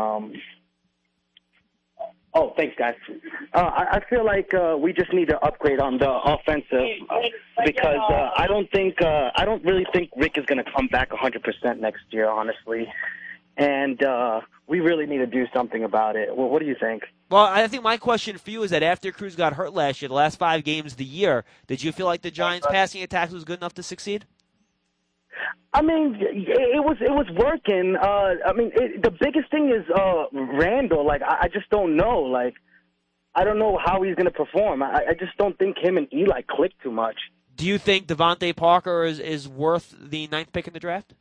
Oh, thanks, guys. I feel like we just need to upgrade on the offensive because I don't really think Rick is going to come back 100% next year, honestly. And we really need to do something about it. Well, what do you think? Well, I think my question for you is that after Cruz got hurt last year, the last 5 games of the year, did you feel like the Giants' passing attack was good enough to succeed? I mean, it was working. The biggest thing is Randall. Like, I just don't know. Like, I don't know how he's going to perform. I just don't think him and Eli click too much. Do you think Devontae Parker is worth the 9th pick in the draft?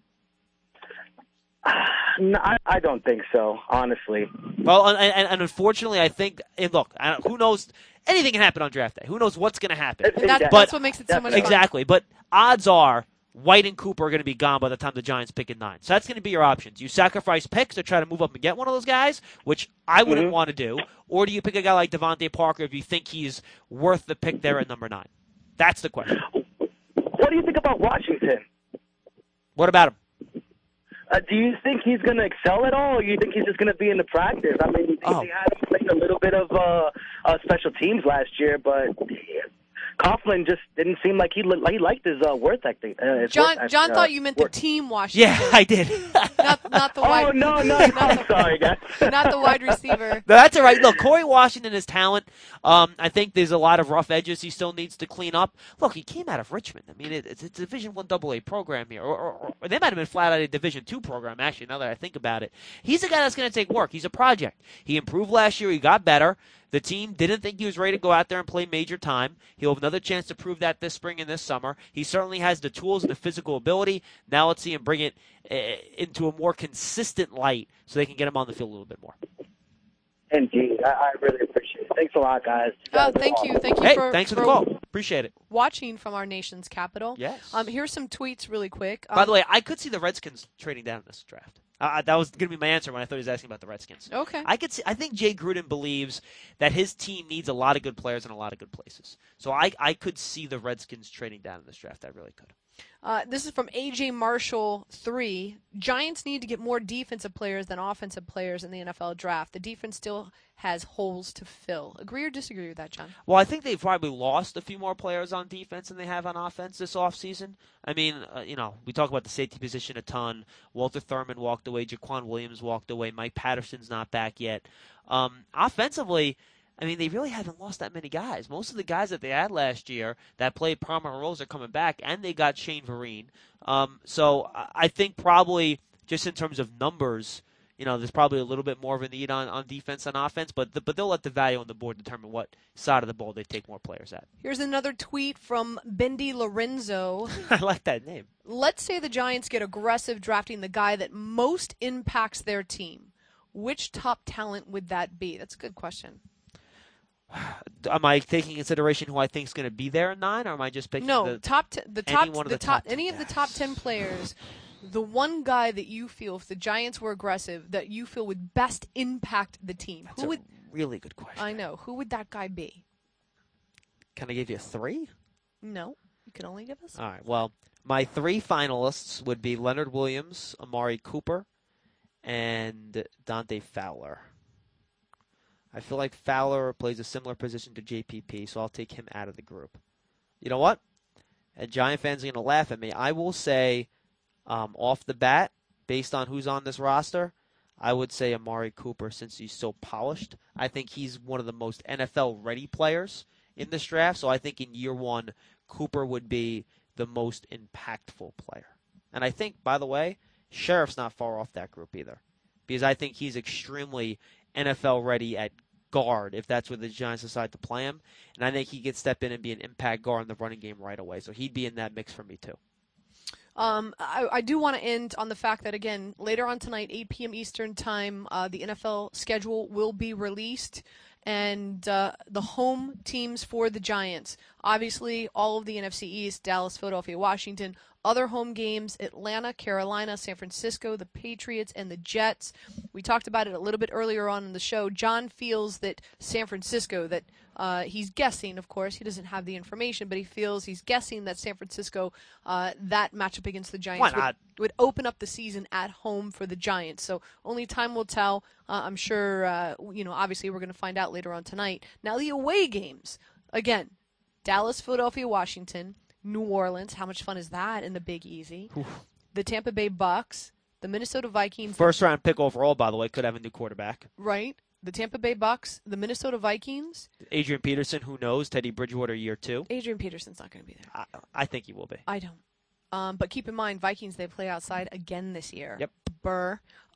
No, I don't think so, honestly. Well, and unfortunately, I think, and look, who knows? Anything can happen on draft day. Who knows what's going to happen? That's what makes it so much fun. Exactly. But odds are White and Cooper are going to be gone by the time the Giants pick at 9. So that's going to be your options. You sacrifice picks to try to move up and get one of those guys, which I wouldn't want to do, or do you pick a guy like Devontae Parker if you think he's worth the pick there at number 9? That's the question. What do you think about Washington? What about him? Do you think he's going to excel at all, or you think he's just going to be in the practice? I mean, they had him playing a little bit of special teams last year, but Coughlin just didn't seem like he liked his worth ethic. John thought you meant the team Washington. Yeah, I did. not the wide. Oh no! I'm sorry, guys. Not the wide receiver. No, that's all right. Look, Corey Washington is talent. I think there's a lot of rough edges he still needs to clean up. Look, he came out of Richmond. I mean, it's a Division I AA program here, or they might have been flat out a Division II program. Actually, now that I think about it, he's a guy that's going to take work. He's a project. He improved last year. He got better. The team didn't think he was ready to go out there and play major time. He'll have another chance to prove that this spring and this summer. He certainly has the tools and the physical ability. Now let's see him bring it into a more consistent light so they can get him on the field a little bit more. Indeed. I really appreciate it. Thanks a lot, guys. Thank you. Hey, thanks for the call. Appreciate it. Watching from our nation's capital. Yes. Here's some tweets really quick. By the way, I could see the Redskins trading down in this draft. That was going to be my answer when I thought he was asking about the Redskins. Okay. I think Jay Gruden believes that his team needs a lot of good players in a lot of good places. So I could see the Redskins trading down in this draft. I really could. This is from AJ Marshall 3. Giants need to get more defensive players than offensive players in the NFL draft. The defense still has holes to fill. Agree or disagree with that, John? Well, I think they've probably lost a few more players on defense than they have on offense this offseason. I mean, we talk about the safety position a ton. Walter Thurman walked away. Jaquan Williams walked away. Mike Patterson's not back yet. Offensively, I mean, they really haven't lost that many guys. Most of the guys that they had last year that played prominent roles are coming back, and they got Shane Vereen. So I think probably just in terms of numbers, there's probably a little bit more of a need on defense than offense, but they'll let the value on the board determine what side of the ball they take more players at. Here's another tweet from Bendy Lorenzo. I like that name. Let's say the Giants get aggressive drafting the guy that most impacts their team. Which top talent would that be? That's a good question. Am I taking consideration who I think is going to be there at 9, or am I just picking any of the top 10 players? The one guy that you feel, if the Giants were aggressive, that you feel would best impact the team. That's a really good question. I know. Who would that guy be? Can I give you 3? No. You can only give us. All right. Well, my 3 finalists would be Leonard Williams, Amari Cooper, and Dante Fowler. I feel like Fowler plays a similar position to JPP, so I'll take him out of the group. You know what? And Giant fans are going to laugh at me. I will say, off the bat, based on who's on this roster, I would say Amari Cooper since he's so polished. I think he's one of the most NFL-ready players in this draft, so I think in year 1, Cooper would be the most impactful player. And I think, by the way, Sheriff's not far off that group either, because I think he's extremely NFL ready at guard if that's where the Giants decide to play him. And I think he could step in and be an impact guard in the running game right away. So he'd be in that mix for me too. I do want to end on the fact that, again, later on tonight, 8 p.m. Eastern Time, the NFL schedule will be released. And the home teams for the Giants, obviously all of the NFC East, Dallas, Philadelphia, Washington. Other home games, Atlanta, Carolina, San Francisco, the Patriots, and the Jets. We talked about it a little bit earlier on in the show. John feels that San Francisco, that he's guessing, of course, he doesn't have the information, but he's guessing that San Francisco, that matchup against the Giants would open up the season at home for the Giants. So only time will tell. I'm sure, obviously we're going to find out later on tonight. Now the away games, again, Dallas, Philadelphia, Washington, New Orleans. How much fun is that in the Big Easy? Oof. The Tampa Bay Bucks, the Minnesota Vikings. First round pick overall, by the way, could have a new quarterback. Right. The Tampa Bay Bucks, the Minnesota Vikings. Adrian Peterson, who knows? Teddy Bridgewater year 2. Adrian Peterson's not going to be there. I think he will be. I don't. But keep in mind, Vikings, they play outside again this year. Yep. Burr.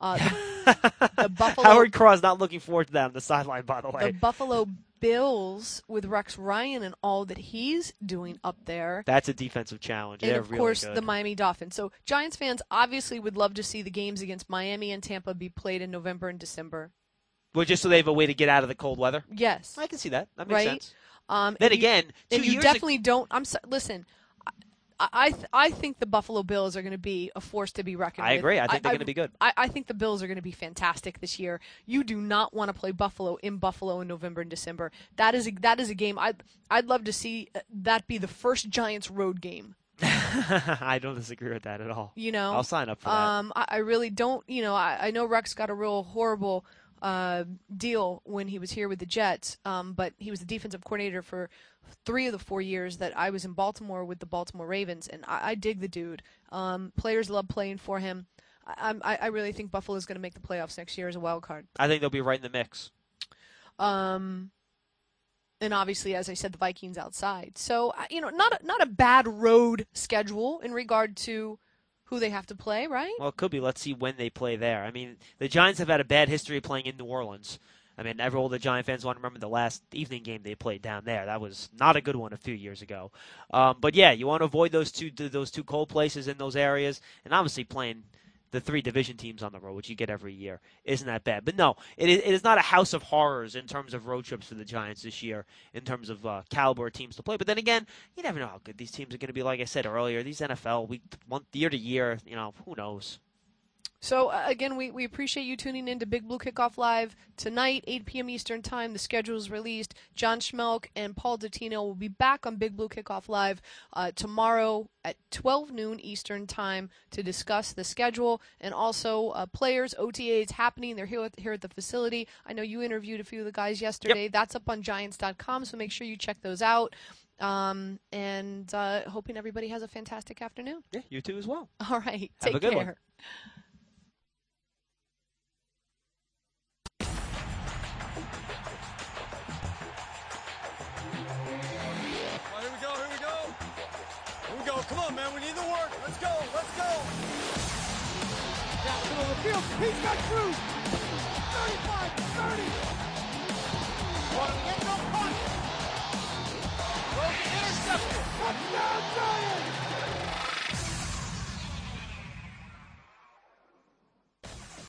The Buffalo Howard Craw's not looking forward to that on the sideline, by the way. The Buffalo Bills with Rex Ryan and all that he's doing up there. That's a defensive challenge. And They're of really course, good. the Miami Dolphins. So Giants fans obviously would love to see the games against Miami and Tampa be played in November and December. Well, just so they have a way to get out of the cold weather? Yes. I can see that. That makes right? sense. Then again, 2 you years definitely don't. Listen. I think the Buffalo Bills are going to be a force to be reckoned with. I agree. I think they're going to be good. I think the Bills are going to be fantastic this year. You do not want to play Buffalo in November and December. That is a game I'd love to see that be the first Giants road game. I don't disagree with that at all. I'll sign up for that. I really don't. I know Rex got a real horrible deal when he was here with the Jets, but he was the defensive coordinator for 3 of the 4 years that I was in Baltimore with the Baltimore Ravens, and I dig the dude. Players love playing for him. I really think Buffalo is going to make the playoffs next year as a wild card. I think they'll be right in the mix. And obviously, as I said, the Vikings outside. So not a bad road schedule in regard to who they have to play, right? Well, it could be. Let's see when they play there. I mean, the Giants have had a bad history of playing in New Orleans. I mean, all the Giant fans want to remember the last evening game they played down there. That was not a good one a few years ago. But yeah, you want to avoid those two cold places in those areas, and obviously playing the 3 division teams on the road, which you get every year, isn't that bad. But no, it is not a house of horrors in terms of road trips for the Giants this year, in terms of caliber teams to play. But then again, you never know how good these teams are going to be. Like I said earlier, these NFL, year to year, who knows? So, again, we appreciate you tuning in to Big Blue Kickoff Live tonight, 8 p.m. Eastern Time. The schedule is released. John Schmelk and Paul Dottino will be back on Big Blue Kickoff Live tomorrow at 12 noon Eastern Time to discuss the schedule and also players, OTAs happening. They're here at the facility. I know you interviewed a few of the guys yesterday. Yep. That's up on Giants.com, so make sure you check those out. And hoping everybody has a fantastic afternoon. Yeah, you too as well. All right. Have a good care. one. Come on, man. We need the work. Let's go. Let's go. Down the middle of the field. He's got Cruz. 35, 30. Running in, no punt. Throws intercepted. Touchdown.